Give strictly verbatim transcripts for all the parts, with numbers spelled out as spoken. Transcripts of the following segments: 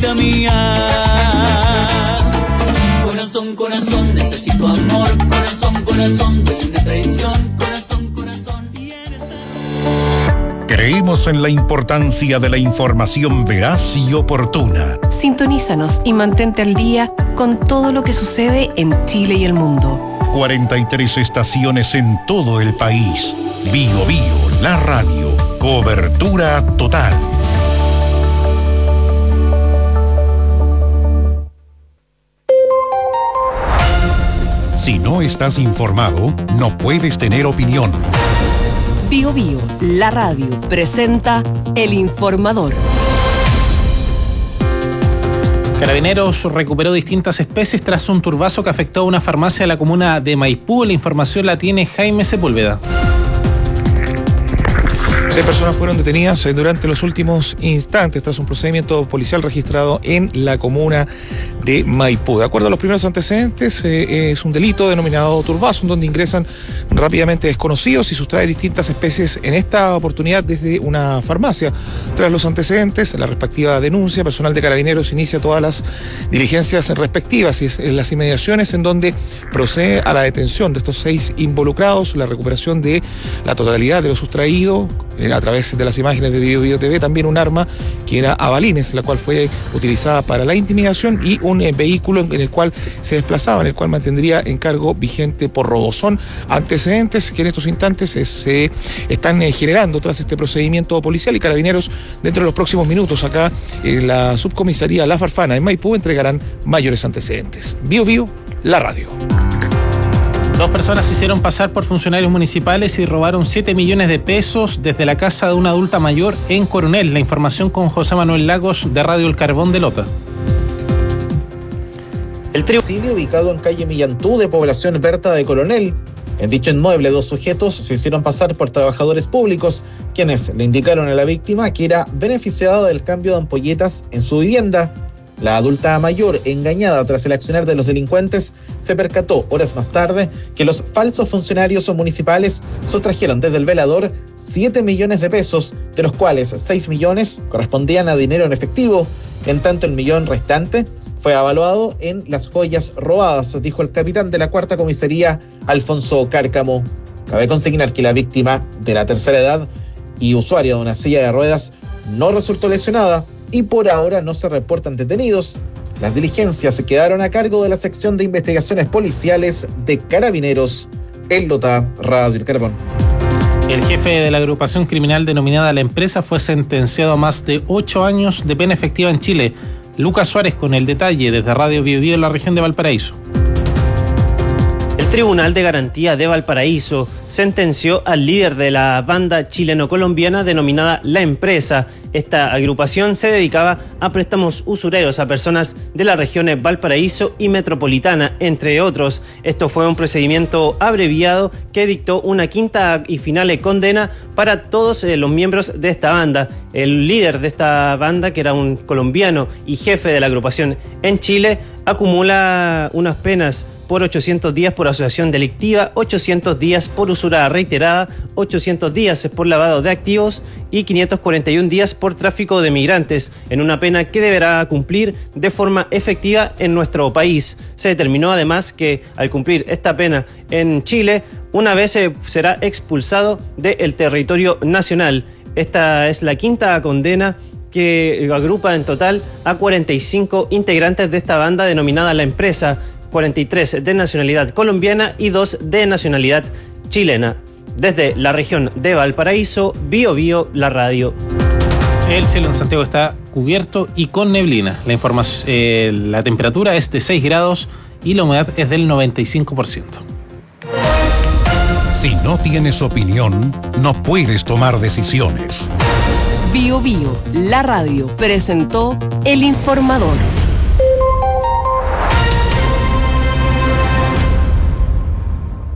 vida mía. Corazón, corazón, necesito amor. Corazón, corazón, duele una traición. Corazón, corazón, y eres... Creemos en la importancia de la información veraz y oportuna. Sintonízanos y mantente al día con todo lo que sucede en Chile y el mundo. cuarenta y tres estaciones en todo el país. Bio Bio, la radio. Cobertura total. Si no estás informado, no puedes tener opinión. Bio Bio, la radio, presenta El Informador. Carabineros recuperó distintas especies tras un turbazo que afectó a una farmacia de la comuna de Maipú. La información la tiene Jaime Sepúlveda. Seis personas fueron detenidas durante los últimos instantes tras un procedimiento policial registrado en la comuna de Maipú. De acuerdo a los primeros antecedentes, eh, es un delito denominado turbazo, en donde ingresan rápidamente desconocidos y sustrae distintas especies, en esta oportunidad desde una farmacia. Tras los antecedentes, la respectiva denuncia, personal de Carabineros inicia todas las diligencias respectivas y es en las inmediaciones en donde procede a la detención de estos seis involucrados, la recuperación de la totalidad de lo sustraído a través de las imágenes de Bio Bio T V, también un arma que era a balines, la cual fue utilizada para la intimidación, y un eh, vehículo en, en el cual se desplazaba, en el cual mantendría encargo vigente por robo. Son antecedentes que en estos instantes eh, se están eh, generando tras este procedimiento policial, y Carabineros dentro de los próximos minutos acá en la subcomisaría La Farfana en Maipú entregarán mayores antecedentes. Bio Bio, la radio. Dos personas se hicieron pasar por funcionarios municipales y robaron siete millones de pesos desde la casa de una adulta mayor en Coronel. La información con José Manuel Lagos de Radio El Carbón de Lota. El tribunal ubicado en calle Millantú de población Berta de Coronel. En dicho inmueble, dos sujetos se hicieron pasar por trabajadores públicos, quienes le indicaron a la víctima que era beneficiada del cambio de ampolletas en su vivienda. La adulta mayor, engañada tras el accionar de los delincuentes, se percató horas más tarde que los falsos funcionarios municipales sustrajeron desde el velador siete millones de pesos, de los cuales seis millones correspondían a dinero en efectivo. En tanto, el millón restante fue evaluado en las joyas robadas, dijo el capitán de la cuarta comisaría, Alfonso Cárcamo. Cabe consignar que la víctima, de la tercera edad y usuaria de una silla de ruedas, no resultó lesionada y por ahora no se reportan detenidos. Las diligencias se quedaron a cargo de la sección de investigaciones policiales de Carabineros en Lota, Radio El Carbón. El jefe de la agrupación criminal denominada La Empresa fue sentenciado a más de ocho años de pena efectiva en Chile. Lucas Suárez con el detalle desde Radio Bio Bio en la región de Valparaíso. El Tribunal de Garantía de Valparaíso sentenció al líder de la banda chileno-colombiana denominada La Empresa. Esta agrupación se dedicaba a préstamos usureros a personas de las regiones Valparaíso y Metropolitana, entre otros. Esto fue un procedimiento abreviado que dictó una quinta y final condena para todos los miembros de esta banda. El líder de esta banda, que era un colombiano y jefe de la agrupación en Chile, acumula unas penas por ochocientos días por asociación delictiva, ochocientos días por usura reiterada, ochocientos días por lavado de activos y quinientos cuarenta y uno días por tráfico de migrantes, en una pena que deberá cumplir de forma efectiva en nuestro país. Se determinó además que al cumplir esta pena en Chile, una vez será expulsado del territorio nacional. Esta es la quinta condena que agrupa en total a cuarenta y cinco integrantes de esta banda denominada La Empresa, cuarenta y tres de nacionalidad colombiana y dos de nacionalidad chilena. Desde la región de Valparaíso, Bio Bio, la radio. El cielo en Santiago está cubierto y con neblina. La información, eh, la temperatura es de seis grados y la humedad es del noventa y cinco por ciento. Si no tienes opinión, no puedes tomar decisiones. Bio Bio, la radio, presentó El Informador.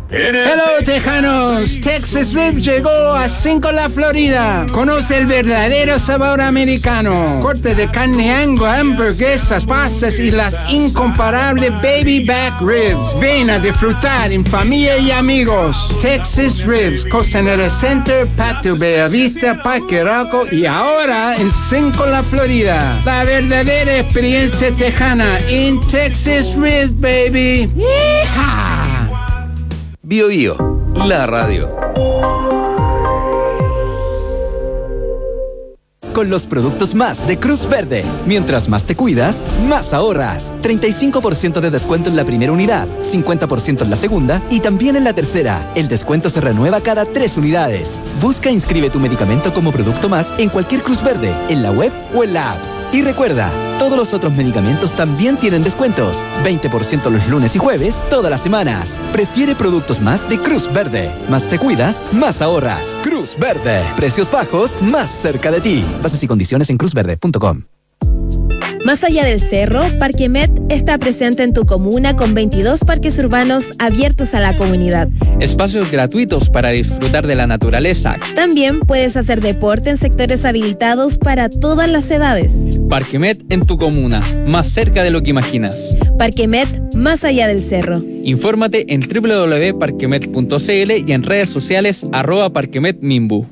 Hello, tejanos. Texas Ribs llegó a Cinco La Florida. Conoce el verdadero sabor americano. Corte de carne Angus, hamburguesas, pastas y las incomparables baby back ribs. Ven a disfrutar en familia y amigos. Texas Ribs, Costanera Center, Patio Bellavista, Parque Arauco y ahora en Cinco La Florida. La verdadera experiencia tejana en Texas Ribs, baby. ¡Yeehaw! Bio Bio, la radio. Con los productos más de Cruz Verde. Mientras más te cuidas, más ahorras. treinta y cinco por ciento de descuento en la primera unidad, cincuenta por ciento en la segunda y también en la tercera. El descuento se renueva cada tres unidades. Busca e inscribe tu medicamento como producto más en cualquier Cruz Verde, en la web o en la app. Y recuerda, todos los otros medicamentos también tienen descuentos. veinte por ciento los lunes y jueves, todas las semanas. Prefiere productos más de Cruz Verde. Más te cuidas, más ahorras. Cruz Verde. Precios bajos, más cerca de ti. Bases y condiciones en cruz verde punto com. Más allá del cerro, Parque Met está presente en tu comuna con veintidós parques urbanos abiertos a la comunidad. Espacios gratuitos para disfrutar de la naturaleza. También puedes hacer deporte en sectores habilitados para todas las edades. Parque Met en tu comuna, más cerca de lo que imaginas. Parque Met, más allá del cerro. Infórmate en doble u doble u doble u punto parquemet punto c l y en redes sociales arroba parquemetmimbu.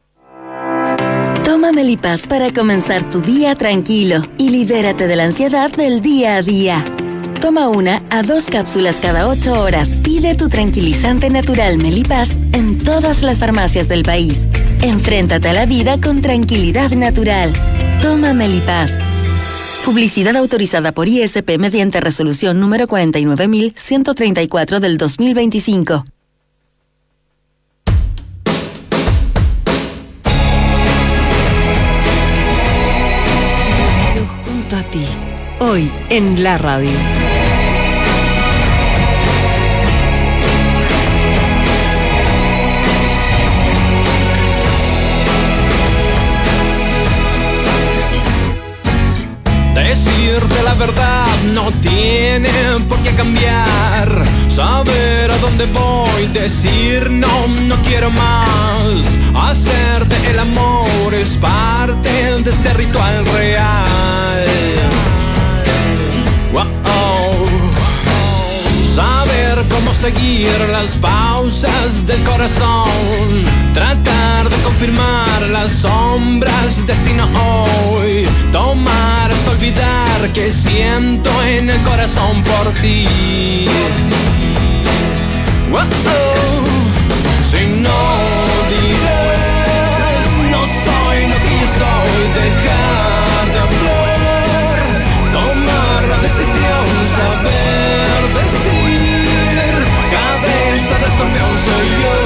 Toma Melipaz para comenzar tu día tranquilo y libérate de la ansiedad del día a día. Toma una a dos cápsulas cada ocho horas. Pide tu tranquilizante natural Melipaz en todas las farmacias del país. Enfréntate a la vida con tranquilidad natural. Toma Melipaz. Publicidad autorizada por I S P mediante resolución número cuarenta y nueve mil ciento treinta y cuatro del dos mil veinticinco. A ti, hoy en la radio. Decirte la verdad no tiene por qué cambiar. Saber a dónde voy, decir no, no quiero más. Hacerte el amor es parte de este ritual real. Wow. Saber cómo seguir las pausas del corazón. Tratar de confirmar las sombras, destino hoy. Tomar hasta olvidar que siento en el corazón por ti. Wow. Si no dirás, no soy lo que yo soy, dejar de hablar, tomar la decisión, saber decir, cabeza de escorpión soy yo.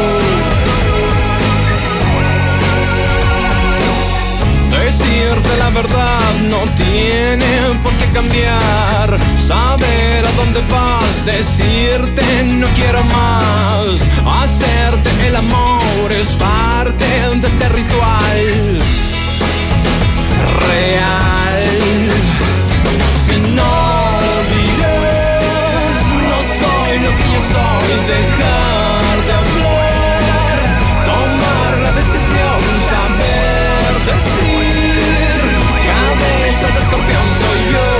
Decirte la verdad no tiene por qué cambiar. Saber a dónde vas, decirte no quiero más. Hacerte el amor es parte de este ritual real. Si no dirás, no soy lo que yo soy, dejar de hablar, tomar la decisión, saber decir, cabeza de escorpión soy yo.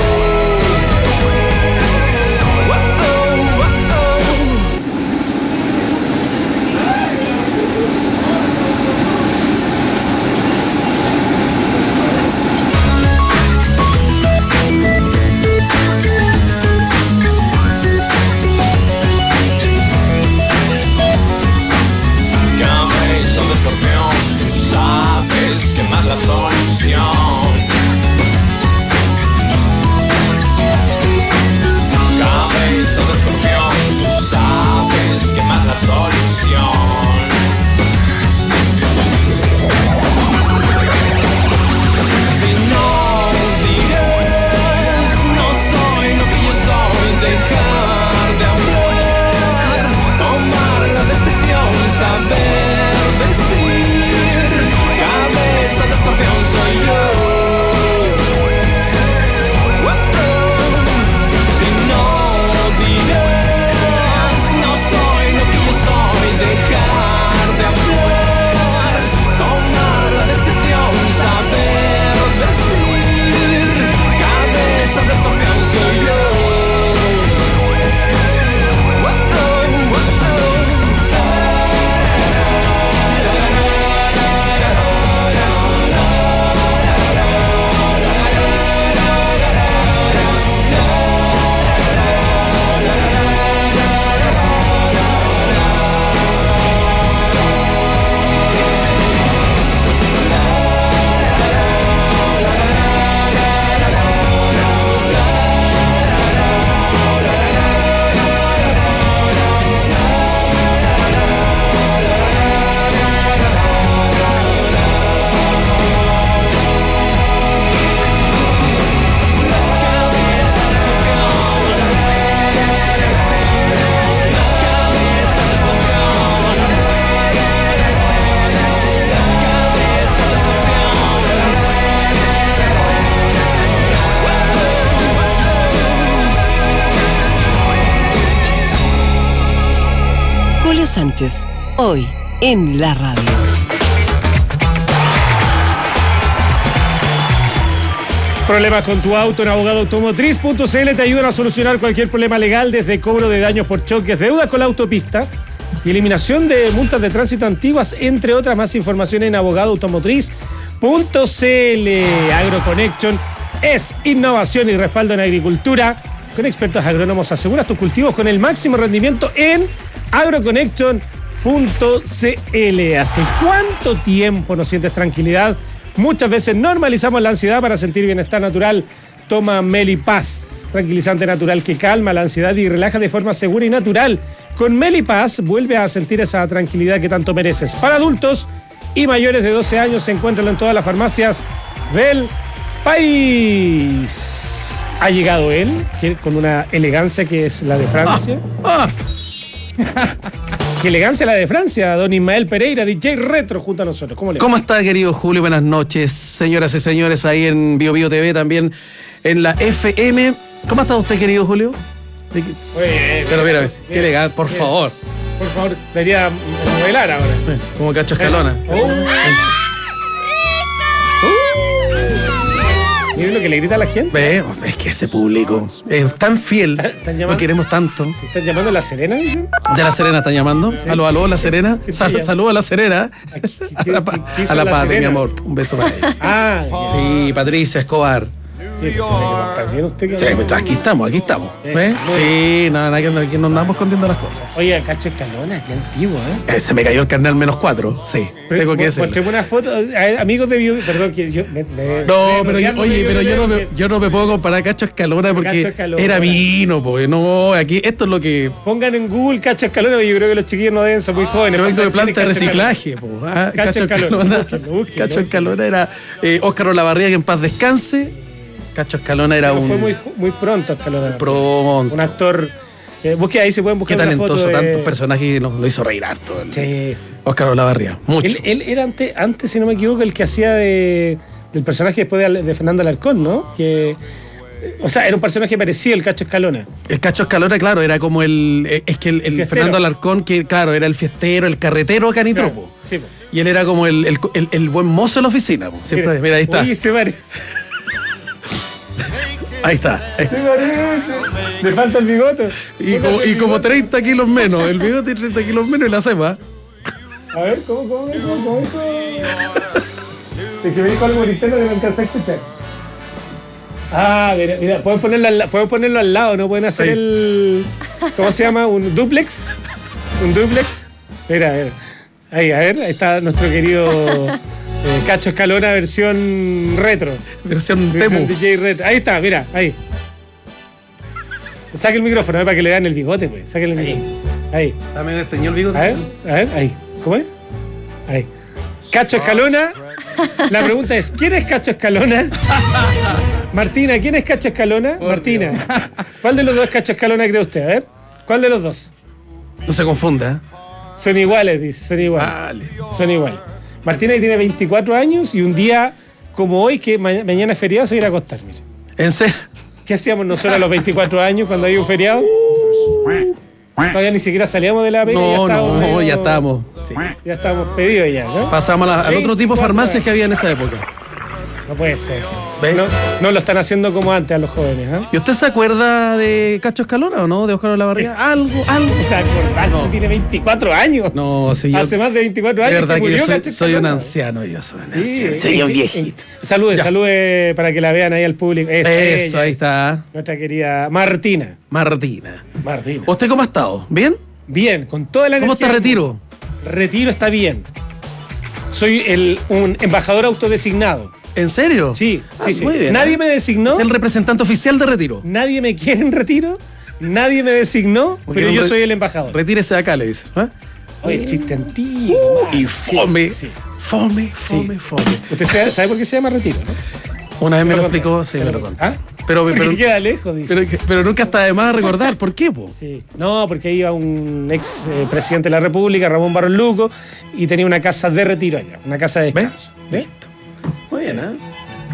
Sánchez, hoy en la radio. Problemas con tu auto en abogado automotriz punto c l te ayudan a solucionar cualquier problema legal, desde cobro de daños por choques, deudas con la autopista y eliminación de multas de tránsito antiguas, entre otras. Más información en abogado automotriz punto c l. AgroConnection es innovación y respaldo en agricultura. Con expertos agrónomos aseguras tus cultivos con el máximo rendimiento en agroconnection punto c l. ¿Hace cuánto tiempo no sientes tranquilidad? Muchas veces normalizamos la ansiedad para sentir bienestar natural. Toma Melipaz, tranquilizante natural que calma la ansiedad y relaja de forma segura y natural. Con Melipaz vuelve a sentir esa tranquilidad que tanto mereces. Para adultos y mayores de doce años, se encuentran en todas las farmacias del país. Ha llegado él, que, con una elegancia que es la de Francia. Ah, ah. Qué elegancia la de Francia, don Ismael Pereira, D J Retro, junto a nosotros. ¿Cómo le va? ¿Cómo está, querido Julio? Buenas noches, señoras y señores, ahí en Bio Bio T V, también en la F M. ¿Cómo está usted, querido Julio? Muy bien. Pero mira, qué elegante, por bien. favor. Por favor, debería modelar ahora. Como Cacho Escalona. Oh. Miren lo que le grita a la gente. Ve, es que ese público es tan fiel, lo queremos tanto. ¿Se están llamando a La Serena, dicen? De La Serena están llamando. Sí. Aló, aló, La Serena. Sal, saludos a La Serena. ¿Qué, a la, qué a la La Pati, mi Serena? amor. Un beso para ella. Ah, sí, Patricia Escobar. Sí, pues, bien usted, sí, pues, aquí estamos, aquí estamos. ¿Ves? Sí, no, nada, que, que nos andamos escondiendo las cosas. Oye, Cacho Escalona, qué antiguo, ¿eh? eh se me cayó el carnet al menos cuatro, sí. Pero, tengo que decirlo. Mostremos una foto, a ver, amigos de Bio, perdón, que yo... Me, me, no, me, pero yo, oye, pero yo no, me, yo no me puedo comparar a Cacho Escalona porque Cacho Escalona. Era vino, pues. No, aquí, esto es lo que... Pongan en Google Cacho Escalona, porque yo creo que los chiquillos no deben, son muy jóvenes. Yo vengo de planta de reciclaje, pues. ¿Ah? Cacho, Cacho Escalona. Escalona, Búsquenlo, búsquenlo. Cacho Escalona era eh, Óscar Olavarría, que en paz descanse. Cacho Escalona era sí, un... Fue muy, muy pronto Escalona. Pronto. Un actor... Eh, busque ahí, se pueden buscar qué una talentoso, foto de... tantos personajes, lo, lo hizo reír harto. El, sí. Óscar Olavarría, mucho. Él, él era antes, antes, si no me equivoco, el que hacía de, del personaje después de, de Fernando Alarcón, ¿no? Que... O sea, era un personaje parecido al Cacho Escalona. El Cacho Escalona, claro, era como el... Es que el, el Fernando Alarcón, que claro, era el fiestero, el carretero canitropo. Claro, sí, po. Y él era como el, el, el, el buen mozo de la oficina. Po. Siempre, mira, mira, ahí está. Oye, se parece. Ahí está. Ahí. Se parece. Le falta el bigote. Y, como, y como treinta kilos menos. El bigote y treinta kilos menos y la cepa. A ver, ¿cómo, cómo, cómo, cómo, cómo? Es que me dijo algo interno que no alcancé a escuchar. Ah, mira, mira, pueden ponerlo al, pueden ponerlo al lado, ¿no? Pueden hacer sí. el... ¿Cómo se llama? ¿Un duplex? ¿Un duplex? Mira, a ver. Ahí, a ver, ahí está nuestro querido eh, Cacho Escalona versión retro. Versión, versión Temu. D J retro. Ahí está, mira, ahí. Saque el micrófono, ¿eh? Para que le dan el bigote, pues. Saque el micrófono. Ahí. Dame el teñido el bigote. A ver, a ver, ahí. ¿Cómo es? Ahí. Cacho Escalona. La pregunta es, ¿quién es Cacho Escalona? Martina, ¿quién es Cacho Escalona? Oh, Martina. Dios. ¿Cuál de los dos es Cacho Escalona cree usted? A ver. ¿Cuál de los dos? No se confunda, ¿eh? Son iguales, dice. Son iguales. Vale. Son iguales. Martina tiene veinticuatro años y un día como hoy, que ma- mañana es feriado, se va a ir a acostar, mire. ¿En serio? ¿Qué hacíamos nosotros a los veinticuatro años cuando había un feriado? Todavía ni siquiera salíamos de la pega. No, ya estábamos, no, medio, ya estamos. Sí. Ya estábamos pedidos ya, ¿no? Pasamos a la, al otro tipo de farmacias que había en esa época. No puede ser. No, no lo están haciendo como antes a los jóvenes, ¿eh? ¿Y usted se acuerda de Cacho Escalona o no? ¿De Óscar Olavarría? Algo, algo. O sea, acordar no. Tiene veinticuatro años. No, sí, yo... Hace más de veinticuatro años. De verdad que, que yo soy, Cacho soy un anciano, yo soy un sí, anciano. Soy un viejito. Salude, ya. salude para que la vean ahí al público. Esa, Eso, ella, ahí está. Nuestra querida Martina. Martina. Martina. ¿Usted cómo ha estado? ¿Bien? Bien, con toda la ¿Cómo energía. está Retiro? Retiro está bien. Soy el, un embajador autodesignado. ¿En serio? Sí, ah, sí, sí. Muy bien, nadie ¿eh? me designó. El representante oficial de Retiro. Nadie me quiere en Retiro. Nadie me designó, porque pero yo re- soy el embajador. Retírese de acá, le dice. ¿Eh? Oye, el chiste antiguo. Uh, y fome, sí, sí. fome, fome, sí. fome. ¿Usted sabe, sabe por qué se llama Retiro, no? Una vez me lo lo conté, explicó, sí, se me lo lo contó. ¿Ah? Pero, porque pero, queda lejos, dice. Pero, pero nunca está de más recordar. ¿Por qué, po? Sí. No, porque iba un ex eh, presidente de la República, Ramón Barros Luco, y tenía una casa de retiro allá, una casa de descanso. ¿Ves? Listo. Muy bien, ¿eh?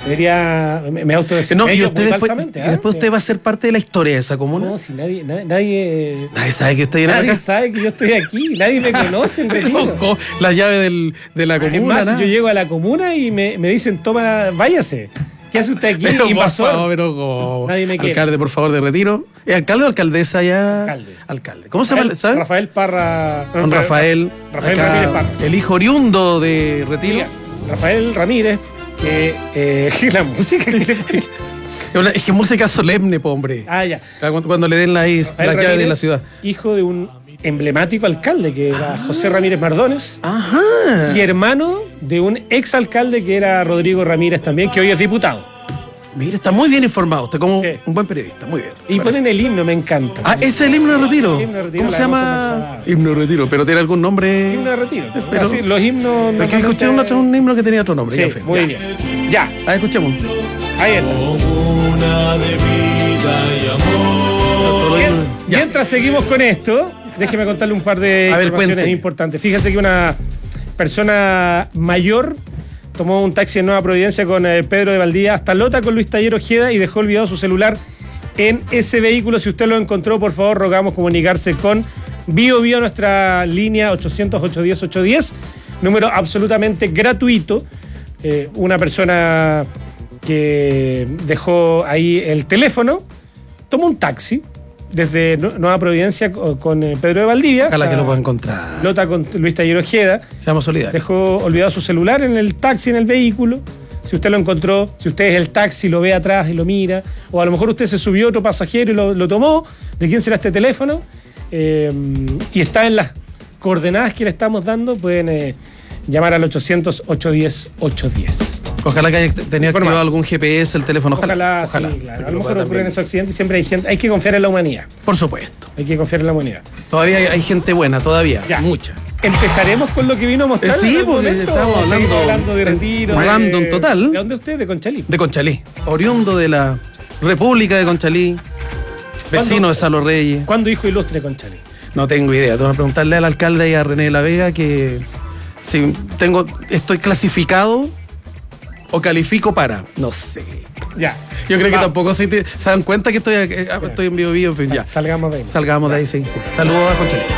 Debería. Me, me autodesempeño No, y, usted muy después, falsamente, y ¿eh? después usted va a ser parte de la historia de esa comuna. No, si nadie. Nadie, nadie, Nadie sabe que usted viene nadie acá. sabe que yo estoy aquí. Nadie me conoce en Retiro. Loco, la llave del, de la comuna. Es más, nada. yo llego a la comuna y me, me dicen, toma, váyase. ¿Qué hace usted aquí? Pero Invasor. por favor, pero como- Nadie me quiere. Alcalde, por favor, de Retiro. ¿Es alcalde o alcaldesa ya? Alcalde. Alcalde. ¿Cómo se llama? Rafael, ¿Sabe? Rafael Parra. Don Rafael. Rafael acá, Ramírez Parra. el hijo oriundo de Retiro. Diga, Rafael Ramírez, que eh, la música que le pone. Es que música solemne, po, hombre. Ah, ya. Cuando, cuando le den la, is- Rafael la llave de Ramírez, la ciudad. Hijo de un emblemático alcalde que era José Ramírez Mardones. Ajá. Y hermano de un ex alcalde que era Rodrigo Ramírez también, que hoy es diputado. Mire, está muy bien informado. Usted como Sí. un buen periodista. Muy bien. Y Parece. ponen el himno, me encanta. Ah, ese es el himno de Retiro. El himno de Retiro, ¿Cómo la se hemos llama? conversado. Himno de Retiro, pero tiene algún nombre. Himno de Retiro. Pero- Así, los himnos. Es que escuché un, otro, un himno que tenía otro nombre. Sí, ya, en fin, muy ya. bien. Ya, Ah, escuchemos. ahí está. Una de vida y amor. Bien, mientras seguimos con esto, déjeme contarle un par de A ver, informaciones cuénteme. importantes. Fíjese que una persona mayor tomó un taxi en Nueva Providencia con eh, Pedro de Valdía hasta Lota con Luis Taller Ojeda y dejó olvidado su celular en ese vehículo. Si usted lo encontró, por favor, rogamos comunicarse con Bio Bio, nuestra línea ochocientos, ochocientos diez, ochocientos diez, número absolutamente gratuito. Eh, una persona que dejó ahí el teléfono, tomó un taxi desde Nu- Nueva Providencia co- con eh, Pedro de Valdivia. Ojalá que hasta lo pueda encontrar. Lota con Luis Taller Ojeda. Seamos solidarios. Dejó olvidado su celular en el taxi, en el vehículo. Si usted lo encontró, si usted es el taxi, lo ve atrás y lo mira, o a lo mejor usted se subió otro pasajero y lo, lo tomó, ¿de quién será este teléfono? Eh, y está en las coordenadas que le estamos dando, pueden eh, llamar al ochocientos, ochocientos diez, ochocientos diez. Ojalá que haya tenido Informa. activado algún G P S el teléfono. Ojalá, Ojalá. sí, claro. A Que lo lo pueda mejor ocurren también. esos accidentes y siempre hay gente, hay que confiar en la humanidad. Por supuesto. Hay que confiar en la humanidad. Todavía hay, hay gente buena, todavía. Ya. Mucha. Empezaremos con lo que vino a mostrar. Eh, sí, en algún porque momento, estamos o seguimos hablando- hablando de retiro. de- random total. ¿De dónde usted? De Conchalí. De Conchalí. Oriundo de la República de Conchalí. Vecino ¿Cuándo? de Salo Reyes. ¿Cuándo hijo ilustre Conchalí? No tengo idea. Tengo que preguntarle al alcalde y a René de la Vega que si tengo, estoy clasificado o califico para. No sé. Ya. Yo creo que Va. tampoco se, te- se dan cuenta que estoy, eh, estoy en vivo vivo. En fin, ya. Salgamos de ahí. Salgamos de ahí, sí, sí. Saludos a Conchalí.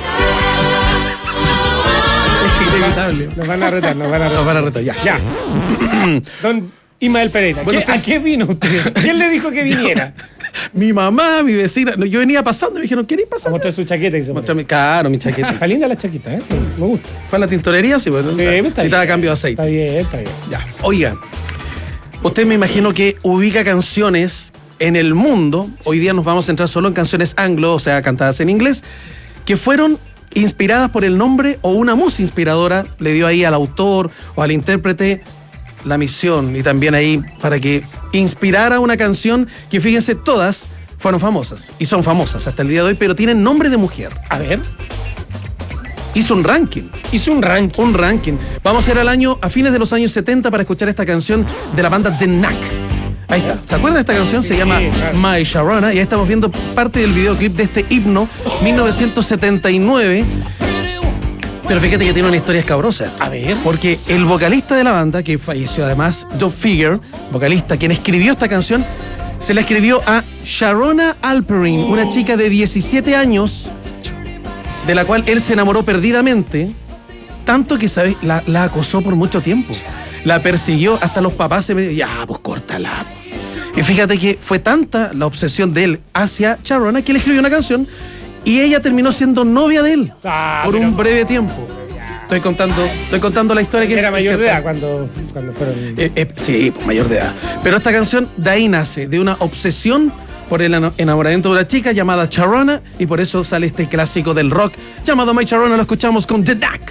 Es que inevitable. Nos van a retar, nos van a retar. Nos van a retar, ya. Ya. Don Ismael Pereira, Bueno, ¿qué- ¿a usted- qué vino usted? ¿Quién le dijo que viniera? Mi mamá, mi vecina. no, Yo venía pasando y me dijeron, ¿queréis pasar? Mostrar su chaqueta. Que se Mostrame, claro, mi chaqueta. Está linda la chaqueta, ¿eh? Sí, me gusta. Fue a la tintorería, sí, bueno. Sí, está Necesitaba bien. cambio de aceite. Está bien, está bien. Ya. Oiga, usted me imagino que ubica canciones en el mundo. Hoy día nos vamos a centrar solo en canciones anglo, o sea, cantadas en inglés, que fueron inspiradas por el nombre o una música inspiradora le dio ahí al autor o al intérprete la misión y también ahí para que inspirara una canción que, fíjense, todas fueron famosas y son famosas hasta el día de hoy, pero tienen nombre de mujer. A ver. Hizo un ranking. Hizo un ranking. Un ranking. Vamos a ir al año, a fines de los años setenta para escuchar esta canción de la banda The Knack. Ahí está. ¿Se acuerdan de esta canción? Se Sí, llama claro. My Sharona. Y ahí estamos viendo parte del videoclip de este himno, mil novecientos setenta y nueve. Pero fíjate que tiene una historia escabrosa. A ver. Porque el vocalista de la banda, que falleció además, Joe Figure, vocalista, quien escribió esta canción, se la escribió a Sharona Alperin, una chica de diecisiete años, de la cual él se enamoró perdidamente, tanto que, ¿sabes? La, la acosó por mucho tiempo. La persiguió, hasta los papás se me ya, pues córtala. Y fíjate que fue tanta la obsesión de él hacia Sharona que él escribió una canción y ella terminó siendo novia de él Ah, por pero- un breve tiempo. Estoy contando, estoy contando la historia que Era mayor es de cierta. edad cuando, cuando fueron. Eh, eh, sí, pues mayor de edad. Pero esta canción de ahí nace, de una obsesión por el eno- enamoramiento de una chica llamada Sharona, y por eso sale este clásico del rock llamado My Sharona. Lo escuchamos con The Knack.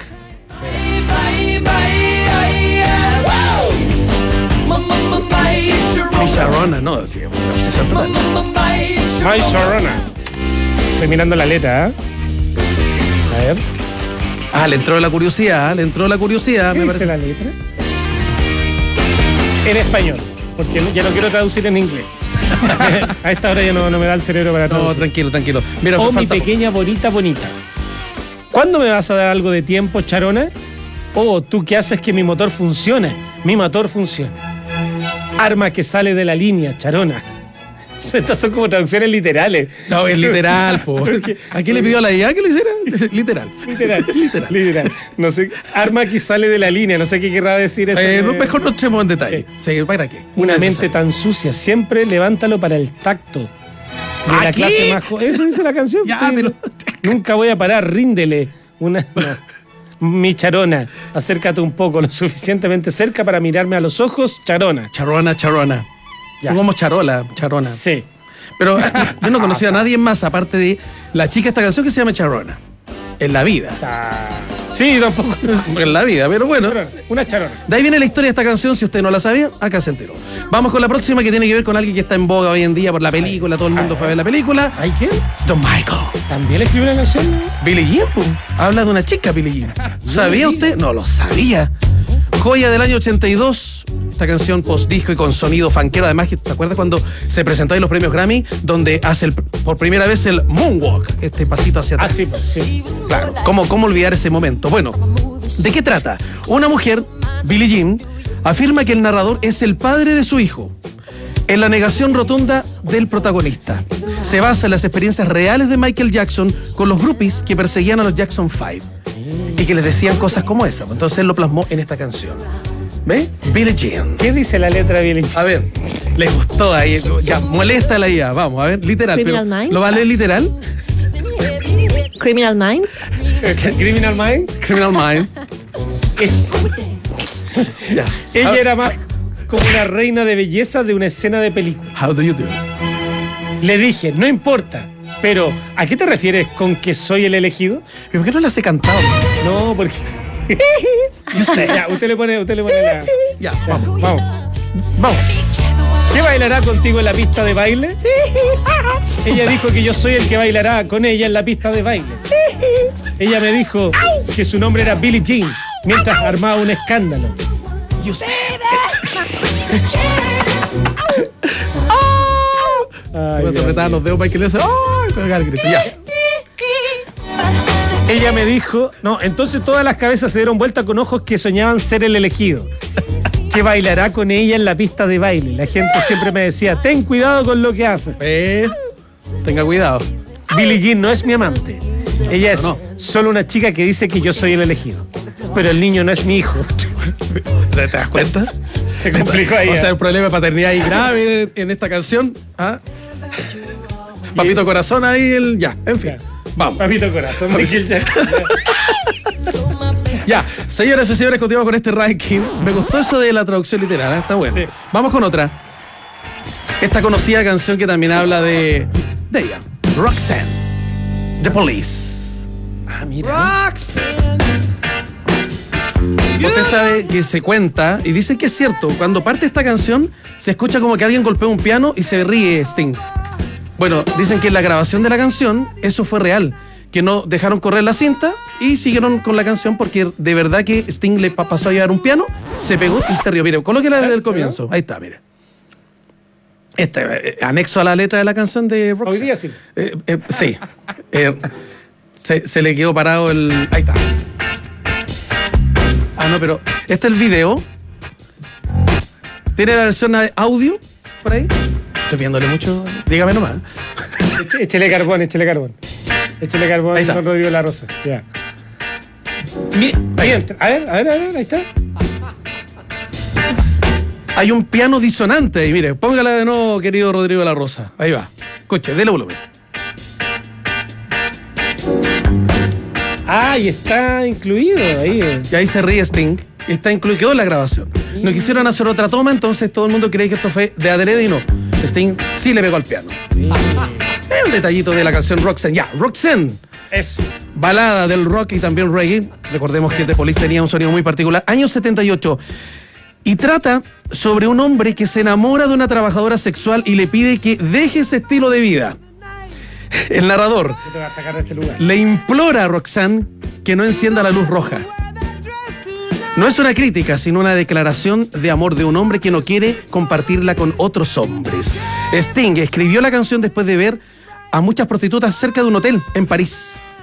My Sharona, no, sí, una obsesión total. My Sharona. Estoy mirando la letra, ¿eh? A ver. Ah, le entró la curiosidad, le entró la curiosidad. ¿Qué me dice parece. la letra? En español, porque no- ya no quiero traducir en inglés. A esta hora ya no, no me da el cerebro para No, traducir. tranquilo, tranquilo. Mira, Oh, me mi falta- pequeña bonita bonita. ¿Cuándo me vas a dar algo de tiempo, Charona? Oh, tú que haces que mi motor funcione. Mi motor funcione. Arma que sale de la línea, charona. Estas son como traducciones literales. No, es literal, po. ¿A quién le pidió a la I A que lo hiciera? Literal. Literal. Literal. Literal. No sé, arma que sale de la línea, no sé qué querrá decir eso. Eh, que... Mejor no entremos en detalle. Sí. Sí, ¿para qué? Una mente tan sucia, siempre levántalo para el tacto. De la ¿Aquí? clase más jo- Eso dice la canción. Ya, Sí, pero- Nunca voy a parar, ríndele. Una. No. Mi charona, acércate un poco, lo suficientemente cerca para mirarme a los ojos, charona. Charona, charona. Ya. Como charola, charona. Sí. Pero eh, yo no conocía a nadie más aparte de la chica de esta canción que se llama Charona. En la vida. Ah, sí, tampoco. En la vida, pero bueno. Una charona. De ahí viene la historia de esta canción, si usted no la sabía, acá se enteró. Vamos con la próxima que tiene que ver con alguien que está en boga hoy en día por la película, todo el mundo fue a ver la película. ¿Hay quién? Don Michael. ¿También le escribió una canción? Billie Jean, po. Habla de una chica, Billie Jean. ¿Sabía usted? No lo sabía. Joya del año ochenta y dos. Esta canción post-disco y con sonido funkero. Además, ¿te acuerdas cuando se presentó en los premios Grammy? Donde hace el- por primera vez el moonwalk, este pasito hacia atrás. Ah, sí, pues sí. Claro, ¿cómo, ¿cómo olvidar ese momento? Bueno, ¿de qué trata? Una mujer, Billie Jean, afirma que el narrador es el padre de su hijo. En la negación rotunda del protagonista. Se basa en las experiencias reales de Michael Jackson con los groupies que perseguían a los Jackson Five y que les decían cosas como esa. Entonces él lo plasmó en esta canción. ¿Ve? Billie Jean. ¿Qué dice la letra de Billie Jean? A ver, les gustó ahí. Ya, molesta la I A. Vamos, a ver, literal. Criminal pero, Minds. ¿lo va a leer literal? Criminal Minds. Criminal Mind. Criminal Minds. Es- Ya. Ella How- era más como una reina de belleza de una escena de película. How do you do? Le dije, no importa, pero ¿a qué te refieres con que soy el elegido? ¿Y por qué no las he cantado? No, porque... Ya, usted le pone, usted le pone la... Ya, Ya, vamos. vamos. Vamos. ¿Qué bailará contigo en la pista de baile? Ella dijo que yo soy el que bailará con ella en la pista de baile. Ella me dijo que su nombre era Billie Jean, mientras armaba un escándalo. You say. Ay, Voy a Dios apretar mío. los dedos para que le haga. ¡Ay! Pegar el grito. Ya. Ella me dijo, no, entonces todas las cabezas se dieron vuelta con ojos que soñaban ser el elegido. Que bailará con ella en la pista de baile. La gente siempre me decía, ten cuidado con lo que haces. Eh, tenga cuidado. Billie Jean no es mi amante. Ella es No, no. solo una chica que dice que yo soy el elegido. Pero el niño no es mi hijo. ¿Te das cuenta? Se complicó ahí. O sea, ¿eh? el problema de paternidad ahí grave en esta canción. ¿Ah? Papito corazón ahí, el. Ya, en fin. Vamos. Papito corazón, Michael Jackson. Ya, señoras y señores, continuamos con este ranking. Me gustó eso de la traducción literal, ¿eh? Está bueno. Sí. Vamos con otra. Esta conocida canción que también habla de. de ella. Roxanne. The Police. Ah, mira. Usted sabe que se cuenta, y dicen que es cierto, cuando parte esta canción, se escucha como que alguien golpea un piano y se ríe Sting. Bueno, dicen que en la grabación de la canción, eso fue real. Que no dejaron correr la cinta y siguieron con la canción porque de verdad que Sting le pa- pasó a llevar un piano, se pegó y se rió. Mire, colóquela desde el comienzo. Ahí está, mire. Este, eh, anexo a la letra de la canción de Roxanne. Hoy día sí. Eh, eh, sí. Eh, se, se le quedó parado el. Ahí está. Ah, no, pero este es el video. ¿Tiene la versión de audio por ahí? Estoy viéndole mucho. Dígame nomás. Eche- Échele carbón, échele carbón. Échele carbón Ahí está. con Rodrigo La Rosa. Ya. Mi- mientras- a ver, a ver, a ver, ahí está. Hay un piano disonante ahí, mire. Póngala de nuevo, querido Rodrigo de la Rosa. Ahí va. Escuche, dele volumen. Ah, y está incluido ahí. Y ahí se ríe Sting. Está incluido, quedó en la grabación. No quisieron hacer otra toma, entonces todo el mundo cree que esto fue de adrede y no. Sting sí le pegó al piano. Es un detallito de la canción Roxanne. Ya, Roxanne. Eso. Balada del rock y también reggae. Recordemos que The Police tenía un sonido muy particular. Año setenta y ocho. Y trata sobre un hombre que se enamora de una trabajadora sexual y le pide que deje ese estilo de vida. El narrador ¿Qué te va a sacar de este lugar? le implora a Roxanne que no encienda la luz roja. No es una crítica, sino una declaración de amor de un hombre que no quiere compartirla con otros hombres. Sting escribió la canción después de ver a muchas prostitutas cerca de un hotel en París.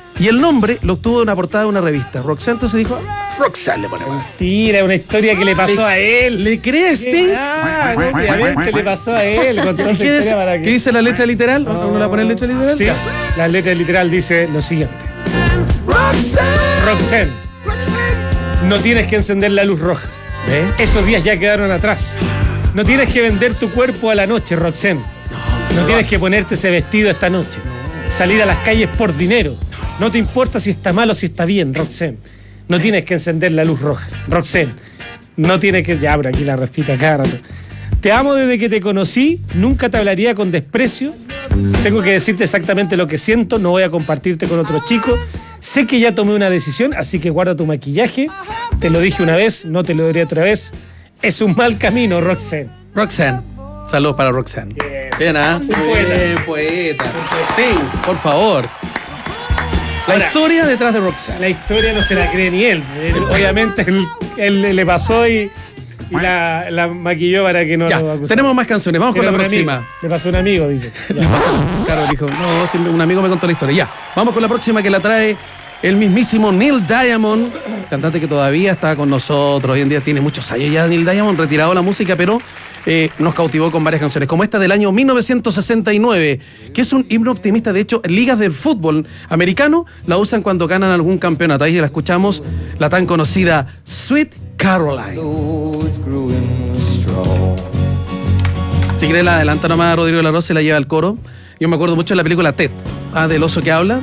Y el nombre lo obtuvo de una portada de una revista. Roxanne, entonces dijo, Roxanne le ponemos. Mentira, una historia que le pasó a él. ¿Le crees, Sting? Ah, obviamente le pasó a él. Contó esa ¿Qué, historia para ¿Qué que... dice la letra literal? ¿Uno no. la pone en letra literal? Sí, la letra literal dice lo siguiente. Roxanne, no tienes que encender la luz roja. ¿Eh? Esos días ya quedaron atrás. No tienes que vender tu cuerpo a la noche, Roxanne. No, no tienes que ponerte ese vestido esta noche. Salir a las calles por dinero. No te importa si está mal o si está bien, Roxanne. No tienes que encender la luz roja, Roxanne. No tienes que... Ya, pero aquí la repita cada rato. Te amo desde que te conocí. Nunca te hablaría con desprecio. Tengo que decirte exactamente lo que siento. No voy a compartirte con otro chico. Sé que ya tomé una decisión, así que guarda tu maquillaje. Te lo dije una vez, no te lo diré otra vez. Es un mal camino, Roxanne. Roxanne. Saludos para Roxanne. Bien, bien, ¿ah? ¿eh? Poeta. Bien, poeta. Sí, por favor. La Ahora, historia detrás de Roxanne. La historia no se la cree ni él. él obviamente él, él le pasó y, y la, la maquilló para que no ya, lo acusara. Tenemos más canciones. Vamos Era con la un próxima. Amigo. Le pasó a un amigo, dice. Le pasó. Claro, dijo, no, si un amigo me contó la historia. Ya, vamos con la próxima que la trae el mismísimo Neil Diamond, cantante que todavía está con nosotros. Hoy en día tiene muchos años ya Neil Diamond, retirado de la música, pero eh, nos cautivó con varias canciones, como esta del año mil novecientos sesenta y nueve, que es un himno optimista. De hecho, ligas de fútbol americano la usan cuando ganan algún campeonato. Ahí la escuchamos, la tan conocida Sweet Caroline. Si querés la adelanta nomás, Rodrigo Larroz se la lleva al coro. Yo me acuerdo mucho de la película Ted, ah, del oso que habla.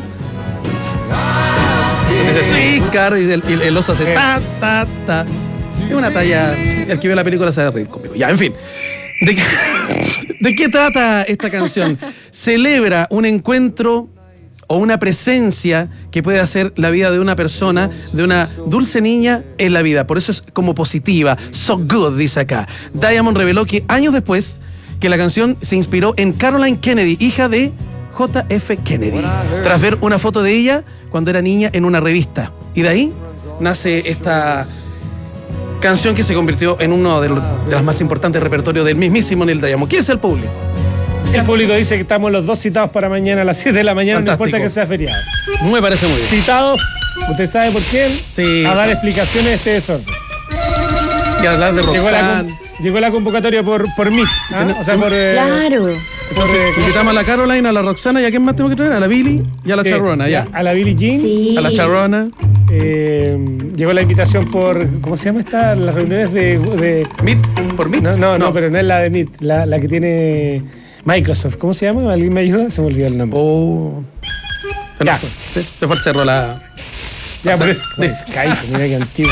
Dice Sweet Car, y el, el, el oso hace ta, ta, ta. Es una talla. El que vio la película se va a reír conmigo. Ya, en fin. ¿De qué, ¿De qué trata esta canción? Celebra un encuentro o una presencia que puede hacer la vida de una persona, de una dulce niña en la vida. Por eso es como positiva. So good, dice acá. Diamond reveló que años después que la canción se inspiró en Caroline Kennedy, hija de J F Kennedy, tras ver una foto de ella cuando era niña en una revista. Y de ahí nace esta canción que se convirtió en uno de, los, de las más importantes repertorios del mismísimo Neil Diamond. ¿Quién es el público? El público dice que estamos los dos citados para mañana a las siete de la mañana. Fantástico. No importa que sea feriado. Me parece muy bien. Citados, ¿usted sabe por qué? Sí. A dar explicaciones de este desorden. Y a hablar de Llegó Roxanne. la, llegó la convocatoria por, por mí. ¿Ah? O sea, por... Eh, Claro. por eh, Invitamos a la Caroline, a la Roxana, ¿y a quién más tengo que traer? A la Billy y a la sí, Charrona, ya. A la Billie Jean. Sí. A la Charrona. Eh, llegó la invitación por... ¿Cómo se llama esta? Las reuniones de... de Meet, por Meet. No, no, no, No. pero no es la de Meet. La, la que tiene Microsoft. ¿Cómo se llama? ¿Alguien me ayuda? Se me olvidó el nombre. Oh. Se, Ya. fue. Se, se fue el cerro la... Ya, la- pero es, de- Skype, mira qué antiguo.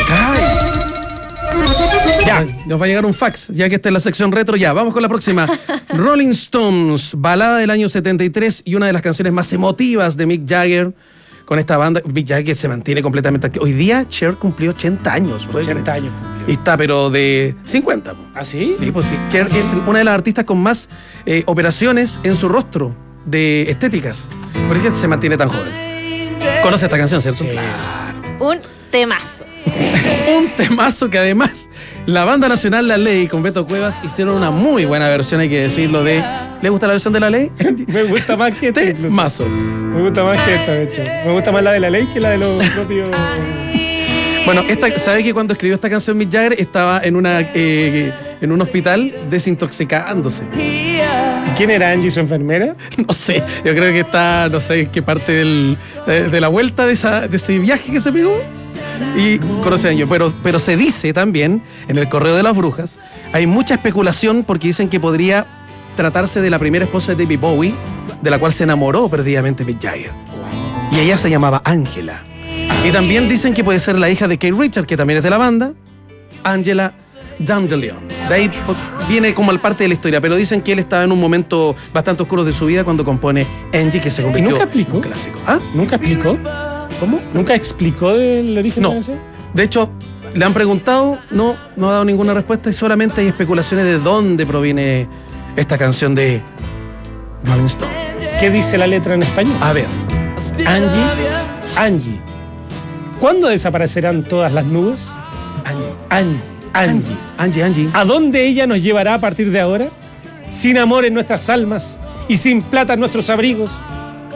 Ya, nos va a llegar un fax, ya que esta es la sección retro. Ya, vamos con la próxima. Rolling Stones, balada del año setenta y tres y una de las canciones más emotivas de Mick Jagger. Con esta banda, Mick Jagger se mantiene completamente activo. Hoy día Cher cumplió ochenta años. ¿puede ochenta creer? años. Y está, pero de cincuenta. po. ¿Ah, sí? Sí, pues sí. Cher es una de las artistas con más eh, operaciones en su rostro de estéticas. Por eso se mantiene tan joven. Conoce esta canción, ¿cierto? Claro. Un temazo. Un temazo que además la banda nacional La Ley con Beto Cuevas hicieron una muy buena versión, hay que decirlo, de... ¿Le gusta la versión de La Ley? Me gusta más que esta. incluso. Temazo. Me gusta más que esta, de hecho. Me gusta más la de la ley que la de los propios... Bueno, esta, ¿sabe que cuando escribió esta canción Mick Jagger estaba en, una, eh, en un hospital desintoxicándose? ¿Y quién era Angie, su enfermera? No sé, yo creo que está, no sé en qué parte del, de, de la vuelta de, esa, de ese viaje que se pegó. Y conoce años, pero, pero se dice también, en el Correo de las Brujas, hay mucha especulación porque dicen que podría tratarse de la primera esposa de David Bowie, de la cual se enamoró perdidamente Mick Jagger. Y ella se llamaba Angela. Y también dicen que puede ser la hija de Kate Richards, que también es de la banda, Angela Dandelion. De ahí po- viene como al parte de la historia, pero dicen que él estaba en un momento bastante oscuro de su vida cuando compone Angie, que se ¿Y convirtió nunca explicó? en un clásico. ¿Ah? ¿Nunca explicó? ¿Cómo? ¿Nunca explicó del origen No. de la canción? De hecho, le han preguntado, no, no ha dado ninguna respuesta y solamente hay especulaciones de dónde proviene esta canción de Rolling Stone. ¿Qué dice la letra en español? A ver, Angie, Angie. ¿Cuándo desaparecerán todas las nubes? Angie, Angie, Angie. Angie, Angie. ¿A dónde ella nos llevará a partir de ahora? Sin amor en nuestras almas y sin plata en nuestros abrigos.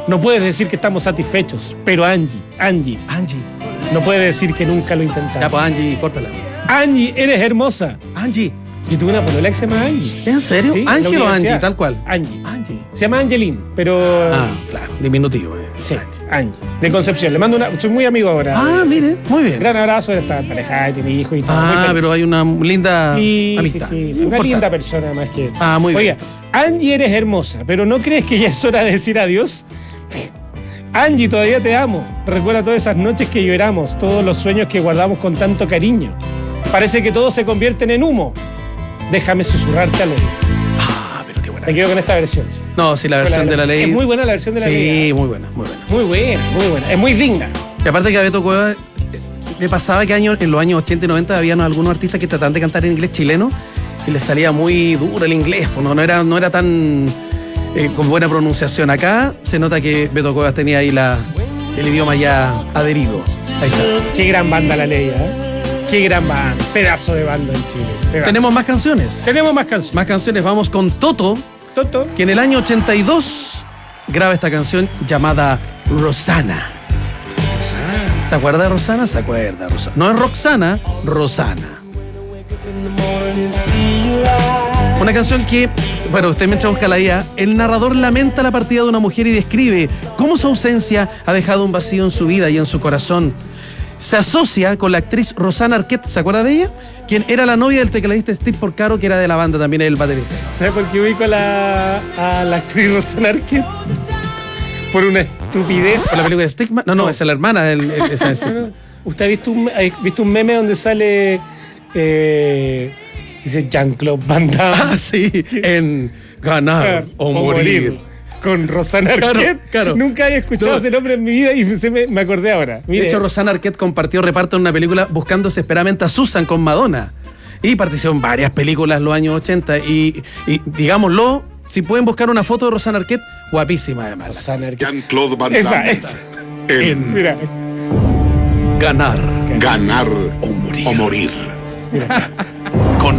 No puedes decir que estamos satisfechos, pero Angie, Angie, Angie. no puedes decir que nunca lo intentaste. Ya, pues Angie, córtala. Angie, eres hermosa. Angie. Yo tuve una polola que se llama Angie. ¿En serio? Sí, en la Ángel o Angie, universidad. tal cual. Angie. Angie. Se llama Angeline, pero... Ah, claro, diminutivo. Eh. Sí, Angie. De Concepción. Le mando una... Soy muy amigo ahora. Ah, mire, muy bien. Gran abrazo. Está emparejada, tiene hijos y todo. muy Ah, feliz. pero hay una linda Sí, amistad. sí, sí, sí. No Una importa. linda persona más que... Ah, muy bien. Oiga, Angie, eres hermosa, pero ¿no crees que ya es hora de decir adiós? Angie, todavía te amo. Recuerda todas esas noches que lloramos, todos los sueños que guardamos con tanto cariño. Parece que todos se convierten en humo. Déjame susurrarte al oído. Ah, pero qué buena. Me quedo con esta versión. Sí. No, sí, la versión de la ley. Es muy buena la versión de la sí, ley. Sí, muy buena, muy buena. Muy buena, muy buena. Es muy digna. Y aparte que a Beto Cueva eh, le pasaba que años, en los años ochenta y noventa había algunos artistas que trataban de cantar en inglés chileno y les salía muy duro el inglés, pues no, no, era, no era tan eh, con buena pronunciación. Acá se nota que Beto Cuevas tenía ahí la, el idioma ya adherido. Ahí está. Qué gran banda la ley, ¿eh? Qué gran banda. Pedazo de banda en Chile. Pedazo. Tenemos más canciones. Tenemos más canciones. Más canciones. Vamos con Toto. Toto. Que en el año ochenta y dos graba esta canción llamada Rosana. Rosana. ¿Se acuerda de Rosana? Se acuerda, Rosana. No es Roxana, Rosana. Una canción que, bueno, usted mientras busca la I A, el narrador lamenta la partida de una mujer y describe cómo su ausencia ha dejado un vacío en su vida y en su corazón. Se asocia con la actriz Rosanna Arquette, ¿se acuerda de ella? Quien era la novia del tecladista Steve Porcaro, que era de la banda también, el baterista. ¿Sabe por qué ubico a la, a la actriz Rosanna Arquette? Por una estupidez. ¿Por la película de Stigma? No, no, no. Esa es la hermana del el, esa de Stigma. ¿Usted ha visto un, ha visto un meme donde sale... Eh, dice Jean-Claude Van Damme? Ah, sí, en Ganar o, o morir. morir. Con Rosanna Arquette. Claro, claro. Nunca había escuchado No. ese nombre en mi vida y se me, me acordé ahora. Mire. De hecho, Rosanna Arquette compartió reparto en una película buscando desesperadamente a Susan con Madonna. Y participó en varias películas en los años ochenta. Y, y digámoslo, si pueden buscar una foto de Rosanna Arquette, guapísima además. Rosanna Arquette. Jean-Claude Van Damme. Esa, esa. En Mira. Ganar. Ganar o morir. O morir. Mira. Con.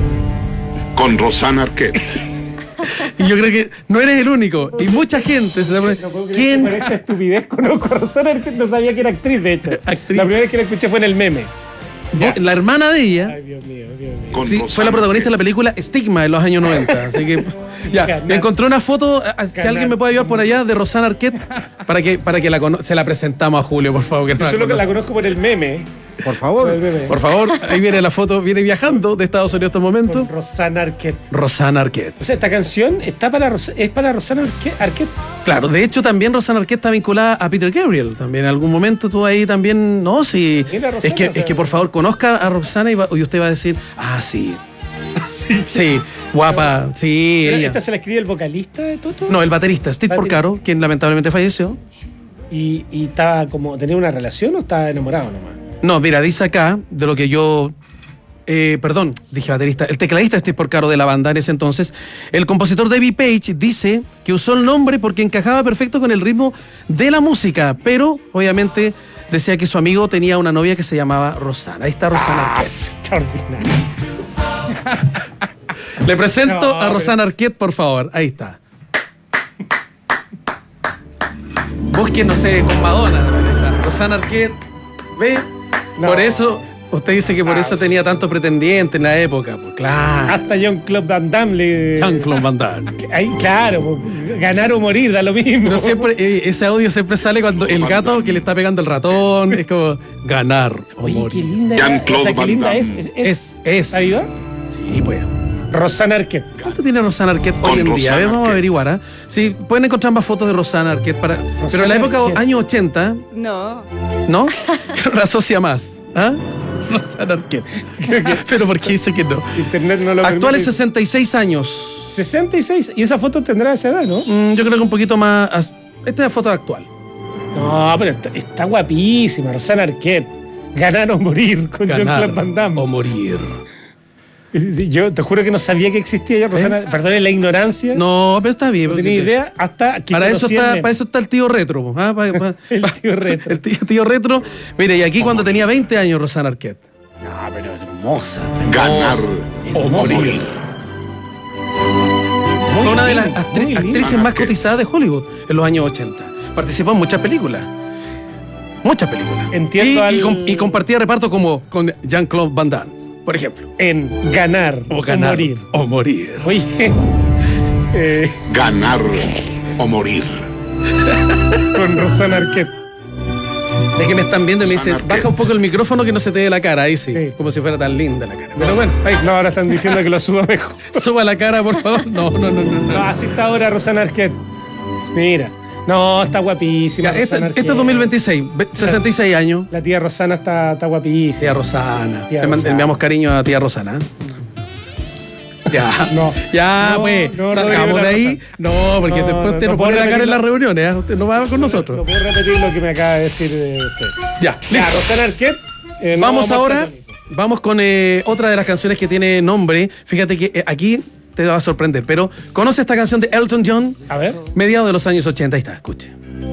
Con Rosanna Arquette. Y yo creo que no eres el único. Y mucha gente se da por... No puedo creer ¿Quién? que por esta estupidez conozco a Rosanna Arquette. No sabía que era actriz, de hecho. Actriz. La primera vez que la escuché fue en el meme. La hermana de ella. Ay, Dios mío, Dios mío. Con Sí, Rosanna fue la protagonista de la Arquette. película Stigma en los años noventa. Así que ya, Ganar. encontré una foto, a- si Ganar. alguien me puede ayudar por allá, de Rosanna Arquette para que, para que la cono- se la presentamos a Julio, por favor. Que no Yo la solo que la conozca. conozco por el meme. Por Por favor. el meme. Por favor, ahí viene la foto, viene viajando de Estados Unidos en estos momentos. Con Rosanna Arquette. Rosanna Arquette. O sea, esta canción está para Ros- es para Rosanna Arquette. Arquette. Claro, de hecho también Rosanna Arquette está vinculada a Peter Gabriel. También en algún momento tú ahí también, no, sí. Mira, Rosanna, Es que, o sea- es que por favor conozca a Rosanna y, va- y usted va a decir, ah, sí. Sí, guapa, sí, Pero ella. ¿Esta se la escribe el vocalista de Toto? No, el baterista, Steve Baterista. Porcaro, quien lamentablemente falleció. ¿Y, y estaba como, tenía una relación o estaba enamorado nomás? No, mira, dice acá, de lo que yo... eh, perdón, dije baterista. El tecladista Steve Porcaro de la banda en ese entonces. El compositor David Page dice que usó el nombre porque encajaba perfecto con el ritmo de la música, pero obviamente decía que su amigo tenía una novia que se llamaba Rosanna. Ahí está Rosanna Ah, Arquette. extraordinario. Le presento No, a pero- Rosanna Arquette, por favor. Ahí está. Busquen, no sé, con Madonna. Ahí está. Rosanna Arquette. ¿Ve? No. Por eso, usted dice que por Ah, eso tenía tanto pretendiente en la época. Pues claro. Hasta Jean-Claude Van Damme le... Jean-Claude Van Damme. Ahí, claro, pues, ganar o morir, da lo mismo. Pero siempre, eh, ese audio siempre sale cuando el gato que le está pegando el ratón. Es como ganar o Oye, qué morir. linda, Jean-Claude o sea, qué Van linda es, Damme. es, Es, es. ¿Ahí va? Sí, pues. Rosanna Arquette. ¿Cuánto tiene Rosanna Arquette Con hoy en día? A ver, Rosanna vamos a Arquette. averiguar. ¿ah? Sí, pueden encontrar más fotos de Rosanna Arquette. Para... Pero en la Rosanna época Arquette. años ochenta, No. ¿no? La asocia más. ¿Ah? Rosanna Arquette. Pero ¿por qué dice que no? Internet no lo Actuales permite. sesenta y seis años. sesenta y seis. Y esa foto tendrá esa edad, ¿no? Mm, yo creo que un poquito más... as- Esta es la foto actual. No, pero está, está guapísima, Rosanna Arquette. Ganar o morir con Ganar Jean-Claude Van Damme. o morir. Yo te juro que no sabía que existía ya Rosanna. Perdone la ignorancia. No, pero está bien. No tenía porque- idea hasta que Para eso, conocí el está, meme. para eso está el tío retro. po, ¿ah? Pa- pa- El pa- tío retro. El tío, tío retro. Mire, y aquí cuando tenía veinte años Rosanna Arquette. No, pero hermosa. Ganar o morir. Fue una de las linda, actri- muy linda. actrices más cotizadas de Hollywood en los años ochenta. participó en muchas películas. Muchas películas. Entiendo y, al... y, com- y compartía reparto como con Jean-Claude Van Damme, por ejemplo. En Ganar o, ganar, o Morir. O morir. Oye. eh, Ganar o morir. Con Rosanna Arquette. Es que me están viendo y me dicen, Arquette. baja un poco el micrófono que no se te dé la cara. Ahí sí, sí. Como si fuera tan linda la cara. Pero bueno, ahí. No, ahora están diciendo que lo suba mejor. Suba la cara, por favor. No, no, no, no. No, así está ahora Rosanna Arquette. Mira. No, está guapísima. Ya, esta, este es dos mil veintiséis, sesenta y seis años. La tía Rosana está, está guapísima. Tía Rosana. Tía Le Rosana. enviamos cariño a tía Rosana. Ya, no, ya, no, pues, no, salgamos no, de ahí. No, porque no, después no, usted no no puedo pone la cara en repetirlo. las reuniones, ¿eh? Usted no va con nosotros. No puedo repetir lo que me acaba de decir de usted. Ya, Ya, listo. Rosanna Arquette. eh, no Vamos a ahora, Católico. vamos con eh, otra de las canciones que tiene nombre. Fíjate que eh, aquí te va a sorprender, pero ¿conoce esta canción de Elton John? A ver. Mediados de los años ochenta, ahí está, escuche.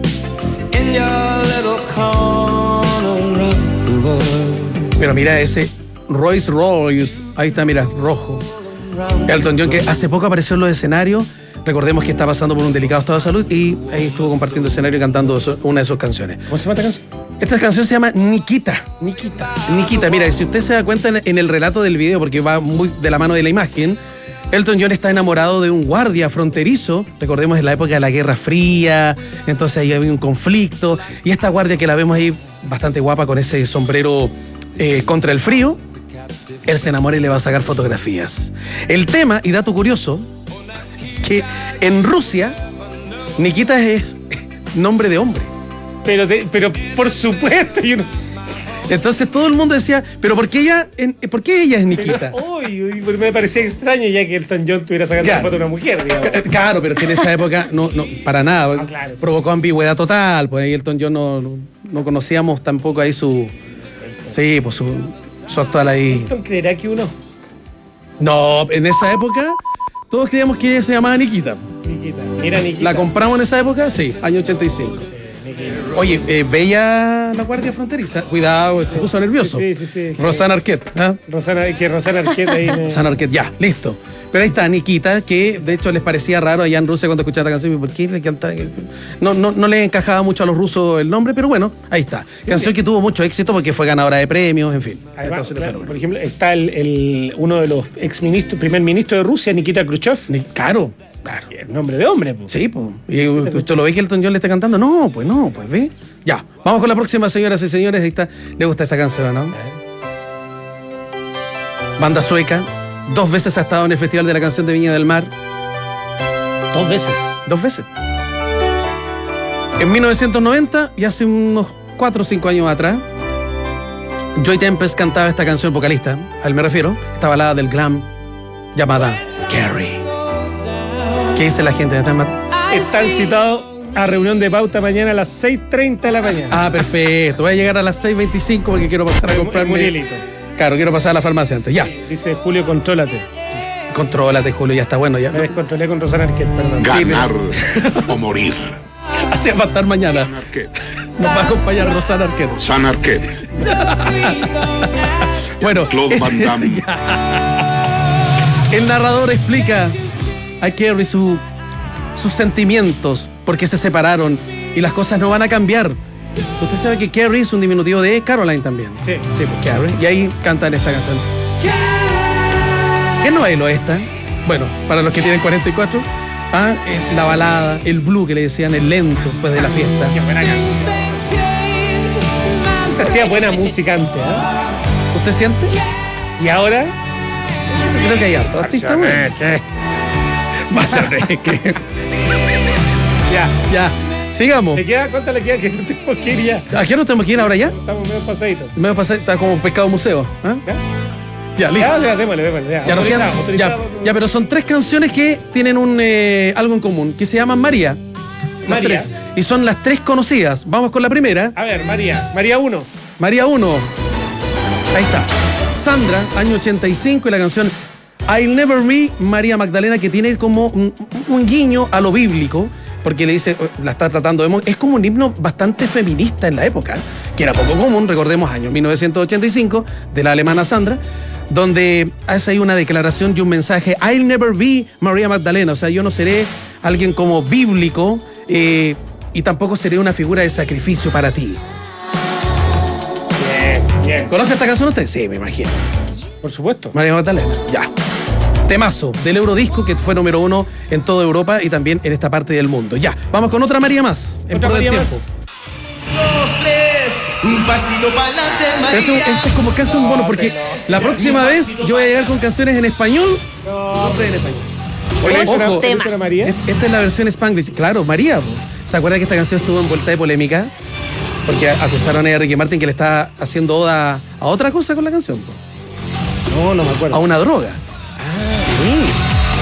Pero mira ese Rolls Royce, ahí está, mira, rojo. Elton John, que hace poco apareció en los escenarios. Recordemos que está pasando por un delicado estado de salud y ahí estuvo compartiendo escenario y cantando eso- una de sus canciones. ¿Cómo se llama esta canción? Esta canción se llama Nikita. Nikita. Nikita, mira, y si usted se da cuenta en, en el relato del video, porque va muy de la mano de la imagen, Elton John está enamorado de un guardia fronterizo. Recordemos en la época de la Guerra Fría, entonces ahí había un conflicto. Y esta guardia que la vemos ahí bastante guapa con ese sombrero eh, contra el frío, él se enamora y le va a sacar fotografías. El tema, y dato curioso, que en Rusia, Nikita es nombre de hombre. Pero, de- pero por supuesto, yo no. Entonces todo el mundo decía, ¿pero por qué ella, en- por qué ella es Nikita? Pero, uy, uy, me parecía extraño ya que Elton John estuviera sacando Claro. una foto de una mujer, digamos. C- Claro, pero que en esa época no, no para nada. Ah, claro, sí. Provocó ambigüedad total. Pues ahí Elton John no, no, no conocíamos tampoco ahí su. Sí, pues su, su actual ahí. Elton creerá que uno. No, en esa época todos creíamos que ella se llamaba Nikita. Nikita. Era Nikita. ¿La compramos en esa época? Sí, año ochenta y cinco. Oye, eh, bella la guardia fronteriza. Cuidado, se puso nervioso. Sí, sí, sí. Rosanna Arquette. ¿ah? Rosana, que Rosanna Arquette ahí me... Rosanna Arquette, ya, listo. Pero ahí está Nikita, que de hecho les parecía raro allá en Rusia cuando escuchaba esta canción. ¿Por qué le cantaba? No, no, no les encajaba mucho a los rusos el nombre, pero bueno, ahí está. Canción que tuvo mucho éxito porque fue ganadora de premios, en fin. Además, Entonces, claro, fenómeno. por ejemplo, está el, el- uno de los ex ministros, primer ministro de Rusia, Nikita Khrushchev. Claro, claro. El nombre de hombre, pues. Sí, pues. ¿Y usted lo ve que Elton John le está cantando? No, pues no, pues ve. Ya, vamos con la próxima, señoras y señores. Ahí está. ¿Le gusta esta canción, no? Banda sueca. Dos veces ha estado en el Festival de la Canción de Viña del Mar. Dos veces. Dos veces. En mil novecientos noventa y hace unos cuatro o cinco años atrás, Joy Tempest cantaba esta canción, vocalista, a él me refiero, esta balada del glam llamada Carrie. ¿Qué dice la gente? Están citados a reunión de pauta mañana a las seis treinta de la mañana. Ah, perfecto. Voy a llegar a las seis veinticinco porque quiero pasar a comprarme. Murielito. Claro, quiero pasar a la farmacia antes. Ya. Dice Julio, contrólate. Contrólate, Julio, ya está bueno. Ya. Me descontrolé con Rosanna Arquette, perdón. Ganar o morir. Así va a estar mañana. Nos va a acompañar Rosanna Arquette. Rosanna Arquette. Bueno, Claude Van Damme. el narrador explica a Carrie su, sus sentimientos, porque se separaron y las cosas no van a cambiar. Usted sabe que Carrie es un diminutivo de Caroline también. Sí. Sí, pues Carrie. Y ahí cantan esta canción. ¿Qué no bailó esta? Bueno, para los que tienen cuarenta y cuatro, ah, eh, la balada, el blue que le decían, el lento después de la fiesta. Qué buena canción. Se hacía buena música antes, ¿eh? ¿Usted siente? ¿Y ahora? Yo creo que hay harto artista bueno. Ya. Ya, sigamos. ¿Le queda? ¿Cuánto le queda? Que no tengo que ir ya. ¿A qué nos tenemos que ir ahora ya? Estamos medio pasaditos. Me va a pasar, está como pescado museo. ¿ah? ¿Ya? Ya, listo. Ya, ya, démosle, démosle. Ya, Ya, nos quedan- autorizado, autorizado. ya, ya, pero son tres canciones que tienen un eh, algo en común, que se llaman María. Las María. tres. Y son las tres conocidas. Vamos con la primera. A ver, María. María uno. María uno. Ahí está. Sandra, año ochenta y cinco, y la canción I'll Never Be María Magdalena, que tiene como un, un guiño a lo bíblico, porque le dice, la está tratando de... mo- Es como un himno bastante feminista en la época, que era poco común, recordemos, año mil novecientos ochenta y cinco, de la alemana Sandra, donde hace ahí una declaración y un mensaje, I'll never be María Magdalena, o sea, yo no seré alguien como bíblico, eh, y tampoco sería una figura de sacrificio para ti. Bien, bien. ¿Conoce esta canción usted? Sí, me imagino. Por supuesto. María Magdalena, ya. Temazo del Eurodisco, que fue número uno en toda Europa y también en esta parte del mundo. Ya, vamos con otra María más. En Otra pro del María tiempo. Dos, tres, un pasito para adelante, Pero este, María. este es como casi un bono, porque la próxima vez yo voy a llegar con canciones en español. No, Siempre en español. ¿Se le hizo una- Ojo, se le hizo una María? es- esta es la versión Spanglish. Claro, María. po. ¿Se acuerda que esta canción estuvo envuelta de polémica? Porque acusaron a Ricky Martin que le está haciendo oda a otra cosa con la canción. po. No, no me acuerdo. A una droga. Sí.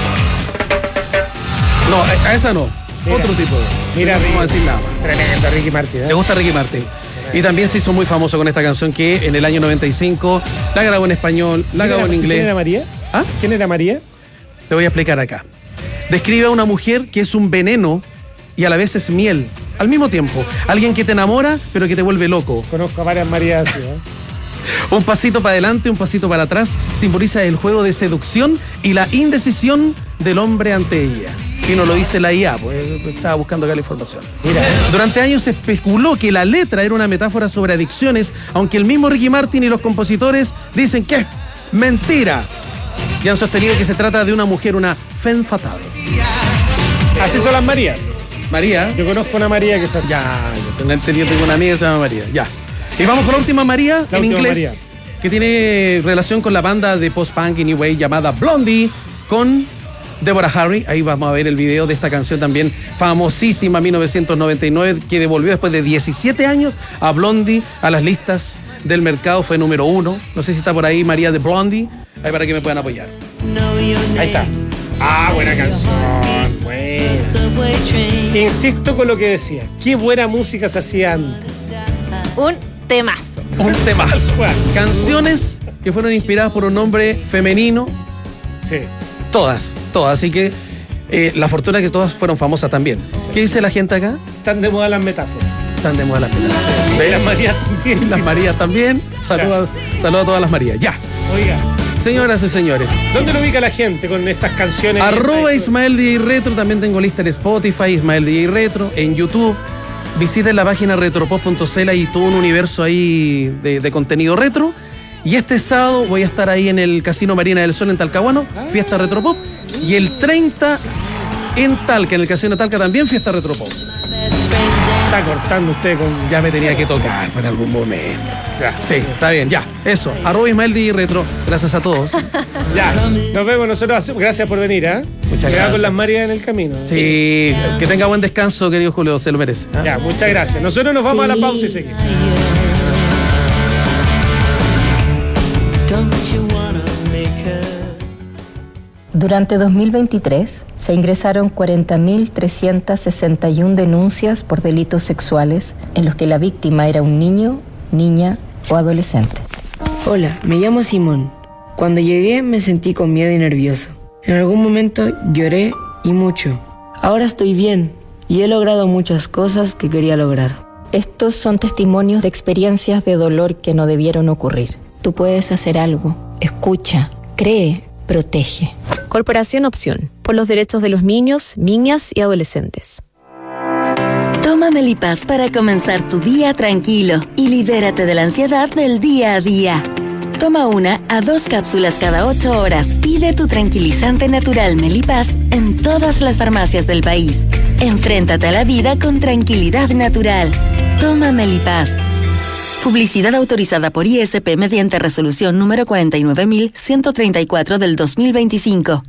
No, a, a esa no. Mira. Otro tipo de. Mira, no vamos a Ricky. decir nada más. Tremendo, Ricky Martin. ¿eh? Le gusta Ricky Martin. Y también se hizo muy famoso con esta canción que en el año noventa y cinco la grabó en español, la ¿Quién grabó era- en inglés. ¿Quién era María? ¿Ah? ¿Quién era María? Te voy a explicar acá. Describe a una mujer que es un veneno y a la vez es miel. Al mismo tiempo. Alguien que te enamora, pero que te vuelve loco. Conozco a varias Marías así, ¿eh? Un pasito para adelante, un pasito para atrás, simboliza el juego de seducción y la indecisión del hombre ante ella. Y no lo dice la I A, pues estaba buscando acá la información. Mira. Durante años se especuló que la letra era una metáfora sobre adicciones, aunque el mismo Ricky Martin y los compositores dicen que es mentira. Y han sostenido que se trata de una mujer, una femme fatale. Así son las Marías. María. Yo conozco una María que está así. Ya, yo tengo entendido, tengo una amiga que se llama María. Ya. Y vamos con la última María La en última inglés, María. que tiene relación con la banda de post-punk y new wave llamada Blondie, con Deborah Harry. Ahí vamos a ver el video de esta canción también famosísima, mil novecientos noventa y nueve, que devolvió después de diecisiete años a Blondie a las listas del mercado. Fue número uno. No sé si está por ahí María de Blondie. Ahí para que me puedan apoyar. Ahí está. Ah, buena canción. Buena. Insisto con lo que decía. Qué buena música se hacía antes. Un temazo. Un temazo. Canciones que fueron inspiradas por un nombre femenino. Sí. Todas, todas. Así que eh, la fortuna es que todas fueron famosas también. ¿Qué dice la gente acá? Están de moda las metáforas. Están de moda las metáforas. Y las Marías también. Las Marías también. Saluda, saluda a todas las Marías. Ya. Oiga. Señoras y señores. ¿Dónde lo ubica la gente con estas canciones? Arroba Ismael D J Retro. También tengo lista en Spotify, Ismael D J Retro. En YouTube. Visiten la página retropop punto c l y todo un universo ahí de, de contenido retro. Y este sábado voy a estar ahí en el Casino Marina del Sol en Talcahuano, fiesta Retropop. Y el treinta en Talca, en el Casino Talca también fiesta Retropop. Está cortando usted con... Ya me tenía que tocar en algún momento. Ya. Sí, está bien, ya. Eso. Arroba Ismael D J Retro. Gracias a todos. Ya. Nos vemos nosotros. hacemos- Gracias por venir, ¿eh? Muchas Cuidado gracias. con las Marías en el camino. Sí, que tenga buen descanso, querido Julio, se lo merece. ¿ah? Ya, muchas gracias. Nosotros nos vamos a la pausa y seguimos. Durante dos mil veintitrés se ingresaron cuarenta mil trescientas sesenta y una denuncias por delitos sexuales en los que la víctima era un niño, niña o adolescente. Hola, me llamo Simón. Cuando llegué me sentí con miedo y nervioso. En algún momento lloré y mucho. Ahora estoy bien y he logrado muchas cosas que quería lograr. Estos son testimonios de experiencias de dolor que no debieron ocurrir. Tú puedes hacer algo. Escucha, cree, protege. Corporación Opción, por los derechos de los niños, niñas y adolescentes. Toma Melipaz para comenzar tu día tranquilo y libérate de la ansiedad del día a día. Toma una a dos cápsulas cada ocho horas. Pide tu tranquilizante natural Melipaz en todas las farmacias del país. Enfréntate a la vida con tranquilidad natural. Toma Melipaz. Publicidad autorizada por I S P mediante resolución número cuarenta y nueve mil ciento treinta y cuatro del dos mil veinticinco.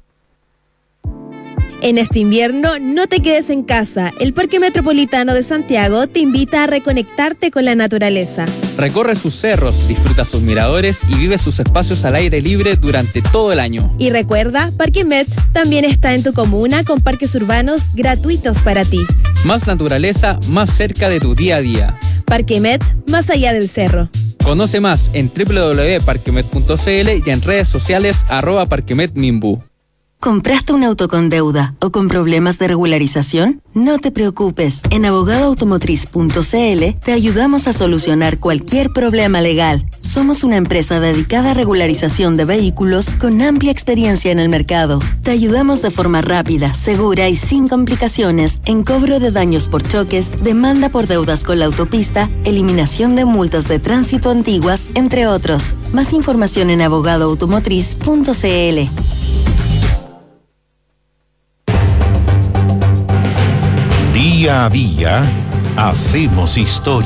En este invierno, no te quedes en casa. El Parque Metropolitano de Santiago te invita a reconectarte con la naturaleza. Recorre sus cerros, disfruta sus miradores y vive sus espacios al aire libre durante todo el año. Y recuerda, Parque Met también está en tu comuna con parques urbanos gratuitos para ti. Más naturaleza, más cerca de tu día a día. Parque Met, más allá del cerro. Conoce más en doble u doble u doble u punto parquemet punto c l y en redes sociales arroba parquemetminbu. ¿Compraste un auto con deuda o con problemas de regularización? No te preocupes. En abogado automotriz punto c l te ayudamos a solucionar cualquier problema legal. Somos una empresa dedicada a regularización de vehículos con amplia experiencia en el mercado. Te ayudamos de forma rápida, segura y sin complicaciones en cobro de daños por choques, demanda por deudas con la autopista, eliminación de multas de tránsito antiguas, entre otros. Más información en abogado automotriz punto c l. Día a día, hacemos historia.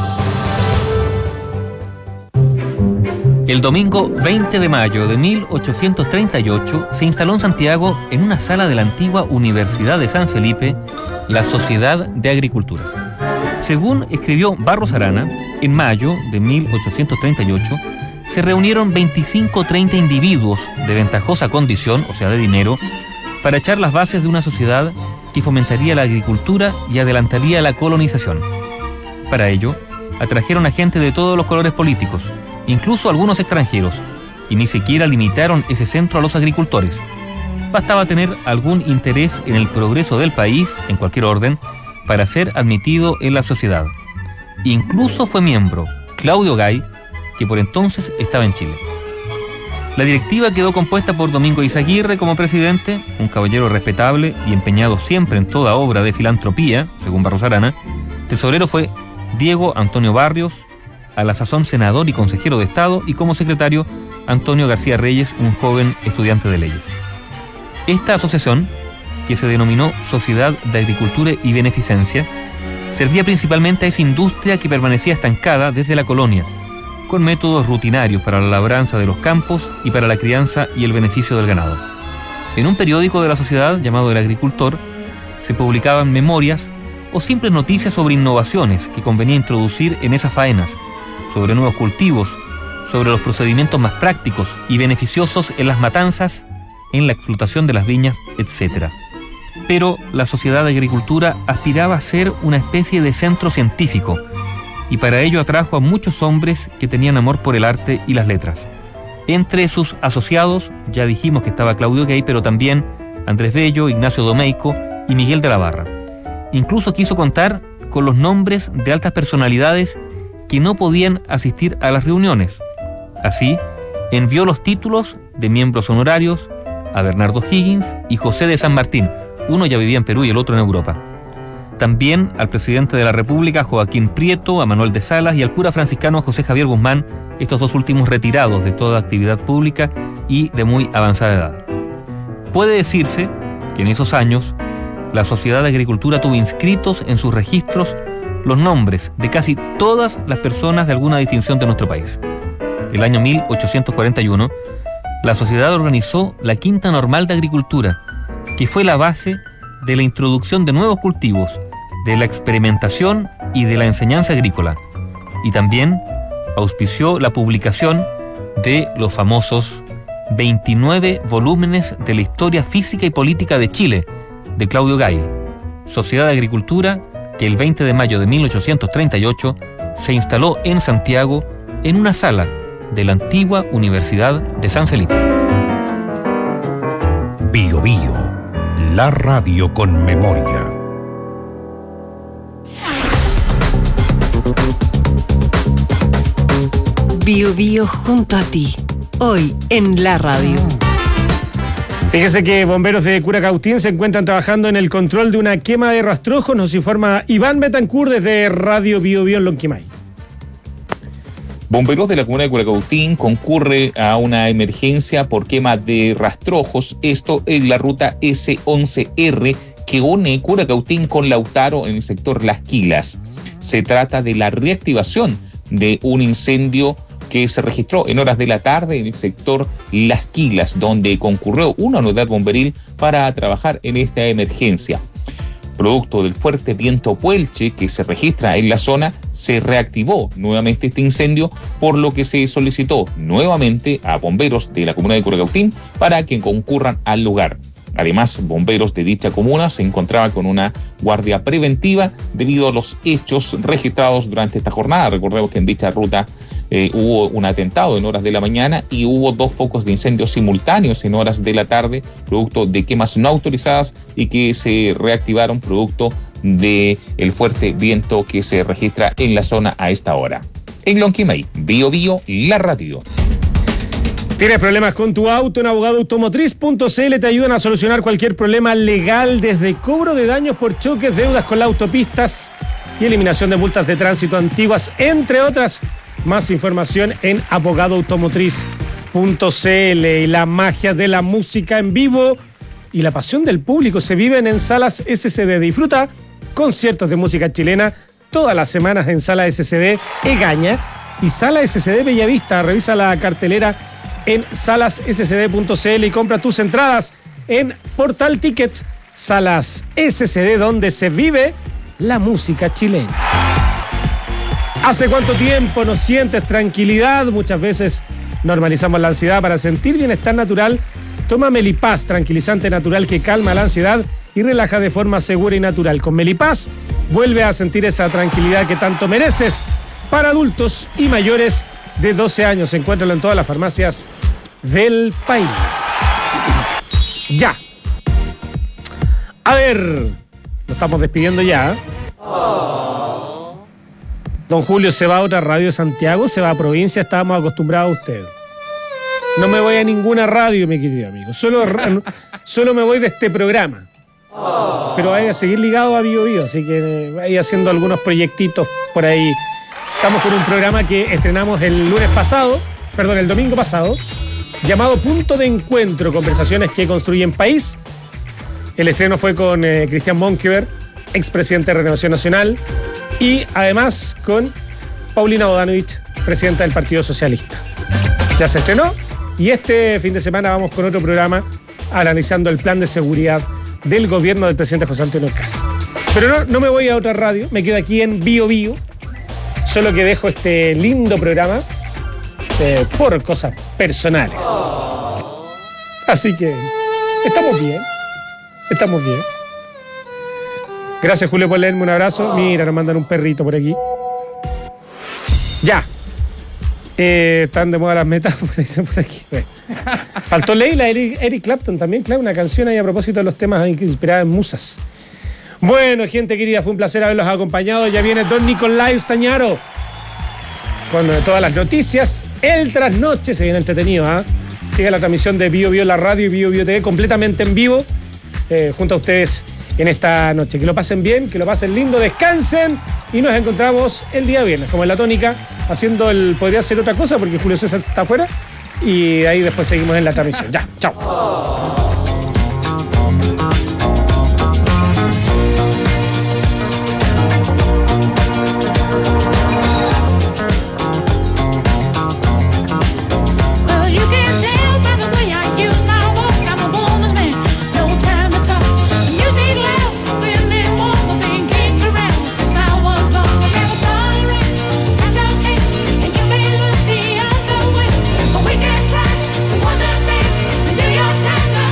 El domingo veinte de mayo de mil ochocientos treinta y ocho se instaló en Santiago, en una sala de la antigua Universidad de San Felipe, la Sociedad de Agricultura. Según escribió Barros Arana, en mayo de mil ochocientos treinta y ocho se reunieron veinticinco o treinta individuos de ventajosa condición, o sea de dinero, para echar las bases de una sociedad que fomentaría la agricultura y adelantaría la colonización. Para ello, atrajeron a gente de todos los colores políticos, incluso algunos extranjeros, y ni siquiera limitaron ese centro a los agricultores. Bastaba tener algún interés en el progreso del país, en cualquier orden, para ser admitido en la sociedad. Incluso fue miembro Claudio Gay, que por entonces estaba en Chile. La directiva quedó compuesta por Domingo Izaguirre como presidente, un caballero respetable y empeñado siempre en toda obra de filantropía, según Barros Arana. Tesorero fue Diego Antonio Barrios, a la sazón senador y consejero de Estado, y como secretario Antonio García Reyes, un joven estudiante de leyes. Esta asociación, que se denominó Sociedad de Agricultura y Beneficencia, servía principalmente a esa industria que permanecía estancada desde la colonia, con métodos rutinarios para la labranza de los campos y para la crianza y el beneficio del ganado. En un periódico de la sociedad llamado El Agricultor se publicaban memorias o simples noticias sobre innovaciones que convenía introducir en esas faenas, sobre nuevos cultivos, sobre los procedimientos más prácticos y beneficiosos en las matanzas, en la explotación de las viñas, etcétera. Pero la Sociedad de Agricultura aspiraba a ser una especie de centro científico, y para ello atrajo a muchos hombres que tenían amor por el arte y las letras. Entre sus asociados, ya dijimos que estaba Claudio Gay, pero también Andrés Bello, Ignacio Domeyko y Miguel de la Barra. Incluso quiso contar con los nombres de altas personalidades que no podían asistir a las reuniones. Así, envió los títulos de miembros honorarios a Bernardo Higgins y José de San Martín. Uno ya vivía en Perú y el otro en Europa. También al presidente de la República, Joaquín Prieto, a Manuel de Salas y al cura franciscano José Javier Guzmán, estos dos últimos retirados de toda actividad pública y de muy avanzada edad. Puede decirse que en esos años la Sociedad de Agricultura tuvo inscritos en sus registros los nombres de casi todas las personas de alguna distinción de nuestro país. El año mil ochocientos cuarenta y uno, la sociedad organizó la Quinta Normal de Agricultura, que fue la base de la introducción de nuevos cultivos, de la experimentación y de la enseñanza agrícola, y también auspició la publicación de los famosos veintinueve volúmenes de la historia física y política de Chile, de Claudio Gay, Sociedad de Agricultura, que el veinte de mayo de mil ochocientos treinta y ocho se instaló en Santiago en una sala de la antigua Universidad de San Felipe. Bio Bio, la radio con memoria. Bio Bio junto a ti, hoy en la radio. Fíjese que bomberos de Curacautín se encuentran trabajando en el control de una quema de rastrojos, nos informa Iván Betancourt desde Radio Bio Bio en Lonquimay. Bomberos de la comuna de Curacautín concurre a una emergencia por quema de rastrojos, esto en la ruta ese once erre que une Curacautín con Lautaro en el sector Las Quilas. Se trata de la reactivación de un incendio que se registró en horas de la tarde en el sector Las Quilas, donde concurrió una unidad bomberil para trabajar en esta emergencia. Producto del fuerte viento puelche que se registra en la zona, se reactivó nuevamente este incendio, por lo que se solicitó nuevamente a bomberos de la comuna de Curacautín para que concurran al lugar. Además, bomberos de dicha comuna se encontraban con una guardia preventiva debido a los hechos registrados durante esta jornada. Recordemos que en dicha ruta eh, hubo un atentado en horas de la mañana y hubo dos focos de incendio simultáneos en horas de la tarde, producto de quemas no autorizadas y que se reactivaron producto del fuerte viento que se registra en la zona a esta hora. En Lonquimay, Bio Bio, la radio. ¿Tienes problemas con tu auto? En abogado automotriz punto c l te ayudan a solucionar cualquier problema legal, desde cobro de daños por choques, deudas con las autopistas y eliminación de multas de tránsito antiguas, entre otras. Más información en abogado automotriz punto c l. Y la magia de la música en vivo y la pasión del público se viven en Salas S C D. Disfruta conciertos de música chilena todas las semanas en Sala S C D Egaña y Sala S C D Bellavista. Revisa la cartelera en salas s c d punto c l y compra tus entradas en Portal Tickets. Salas S C D, donde se vive la música chilena. ¿Hace cuánto tiempo no sientes tranquilidad? Muchas veces normalizamos la ansiedad. Para sentir bienestar natural, toma Melipaz, tranquilizante natural que calma la ansiedad y relaja de forma segura y natural. Con Melipaz vuelve a sentir esa tranquilidad que tanto mereces. Para adultos y mayores de doce años, encuéntralo en todas las farmacias del país. Ya. A ver, lo estamos despidiendo ya. Don Julio se va a otra radio de Santiago, se va a provincia, estábamos acostumbrados a usted. No me voy a ninguna radio, mi querido amigo. Solo, solo me voy de este programa. Pero vaya a seguir ligado a Bio Bio, así que vaya haciendo algunos proyectitos por ahí. Estamos con un programa que estrenamos el lunes pasado, perdón, el domingo pasado, llamado Punto de Encuentro, conversaciones que construyen país. El estreno fue con eh, Cristian Monkeberg, expresidente de Renovación Nacional, y además con Paulina Bodanovich, presidenta del Partido Socialista. Ya se estrenó y este fin de semana vamos con otro programa analizando el plan de seguridad del gobierno del presidente José Antonio Kast. Pero no, no me voy a otra radio, me quedo aquí en Bio Bio, solo que dejo este lindo programa eh, por cosas personales. Así que estamos bien, estamos bien. Gracias, Julio, por leerme. Un abrazo. Mira, nos mandan un perrito por aquí. Ya. Eh, están de moda las metáforas, dicen por aquí. Bueno. Faltó Leila, Eric, Eric Clapton también, claro, una canción ahí a propósito de los temas inspirados en musas. Bueno, gente querida, fue un placer haberlos acompañado. Ya viene Don Nicolai Stañaro con todas las noticias. El trasnoche se viene entretenido, ¿ah? ¿eh? Sigue la transmisión de Bio Bio, la radio, y Bio Bio T V completamente en vivo eh, junto a ustedes en esta noche. Que lo pasen bien, que lo pasen lindo, descansen y nos encontramos el día viernes, como en la tónica, haciendo el... Podría ser otra cosa porque Julio César está afuera y ahí después seguimos en la transmisión. Ya, chao. New York Times.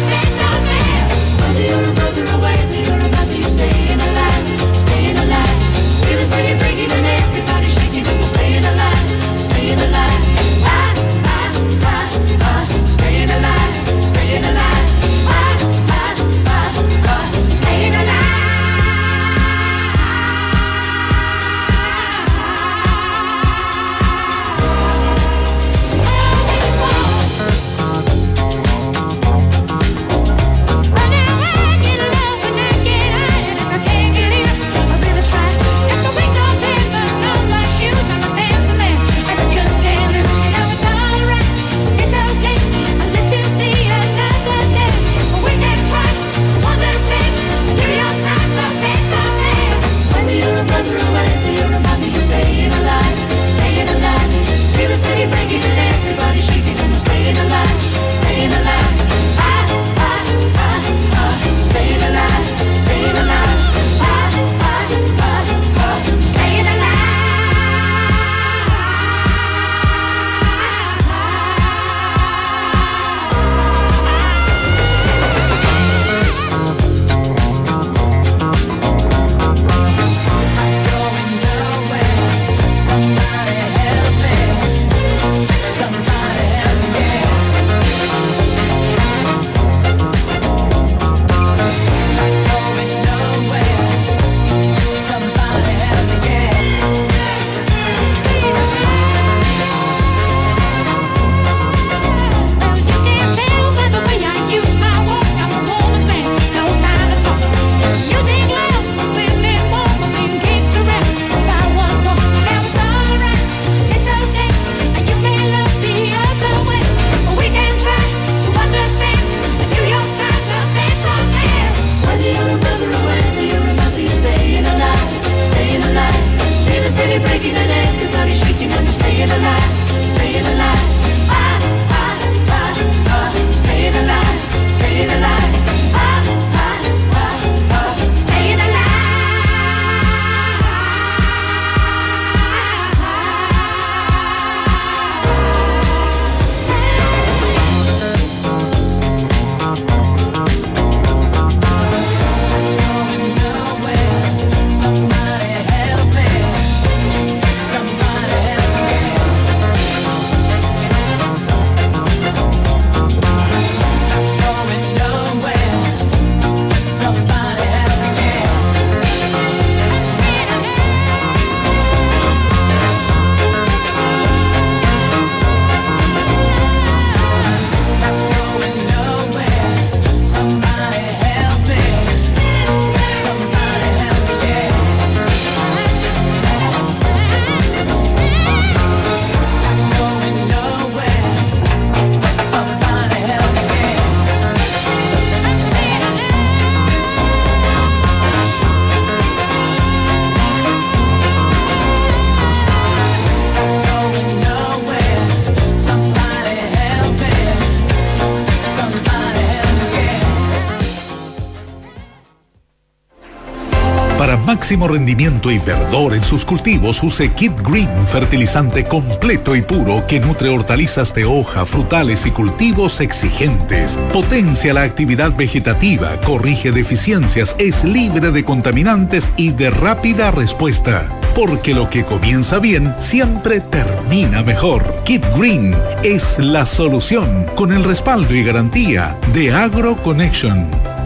máximo rendimiento y verdor en sus cultivos, use Kit Green, fertilizante completo y puro que nutre hortalizas de hoja, frutales y cultivos exigentes. Potencia la actividad vegetativa, corrige deficiencias, es libre de contaminantes y de rápida respuesta. Porque lo que comienza bien siempre termina mejor. Kit Green es la solución con el respaldo y garantía de AgroConnection.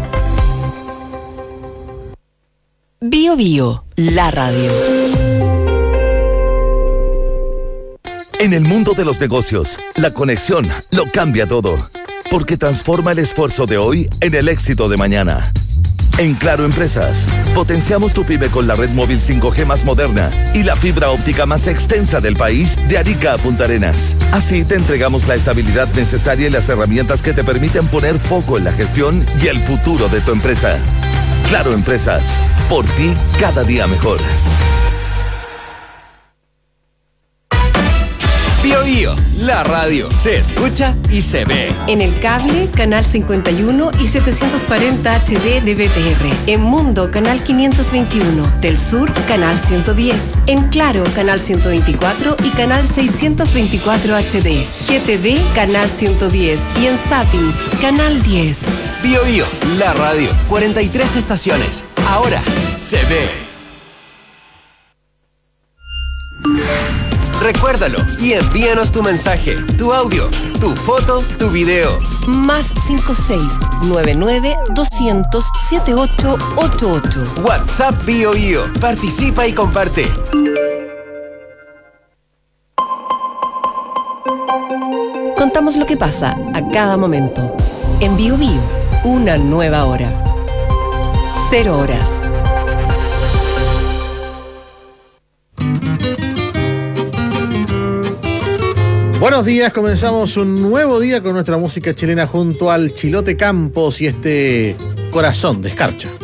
Bio Bio, la radio. En el mundo de los negocios, la conexión lo cambia todo, porque transforma el esfuerzo de hoy en el éxito de mañana. En Claro Empresas, potenciamos tu pyme con la red móvil cinco G más moderna y la fibra óptica más extensa del país de Arica a Punta Arenas. Así te entregamos la estabilidad necesaria y las herramientas que te permiten poner foco en la gestión y el futuro de tu empresa. Claro Empresas, por ti cada día mejor. Bio Bio, la radio, se escucha y se ve. En el cable, canal cincuenta y uno y setecientos cuarenta H D de B T R. En Mundo, canal quinientos veintiuno. Del Sur, canal ciento diez. En Claro, canal ciento veinticuatro y canal seiscientos veinticuatro H D. G T V, canal ciento diez. Y en Zapping, canal diez. Bio Bio, la radio, cuarenta y tres estaciones. Ahora se ve. Recuérdalo y envíanos tu mensaje, tu audio, tu foto, tu video. Más cinco seis nueve nueve doscientos setenta y ocho ochenta y ocho. WhatsApp Bio Bio. Participa y comparte. Contamos lo que pasa a cada momento. En Bio Bio, una nueva hora. Cero horas. Buenos días, comenzamos un nuevo día con nuestra música chilena junto al Chilote Campos y este Corazón de Escarcha.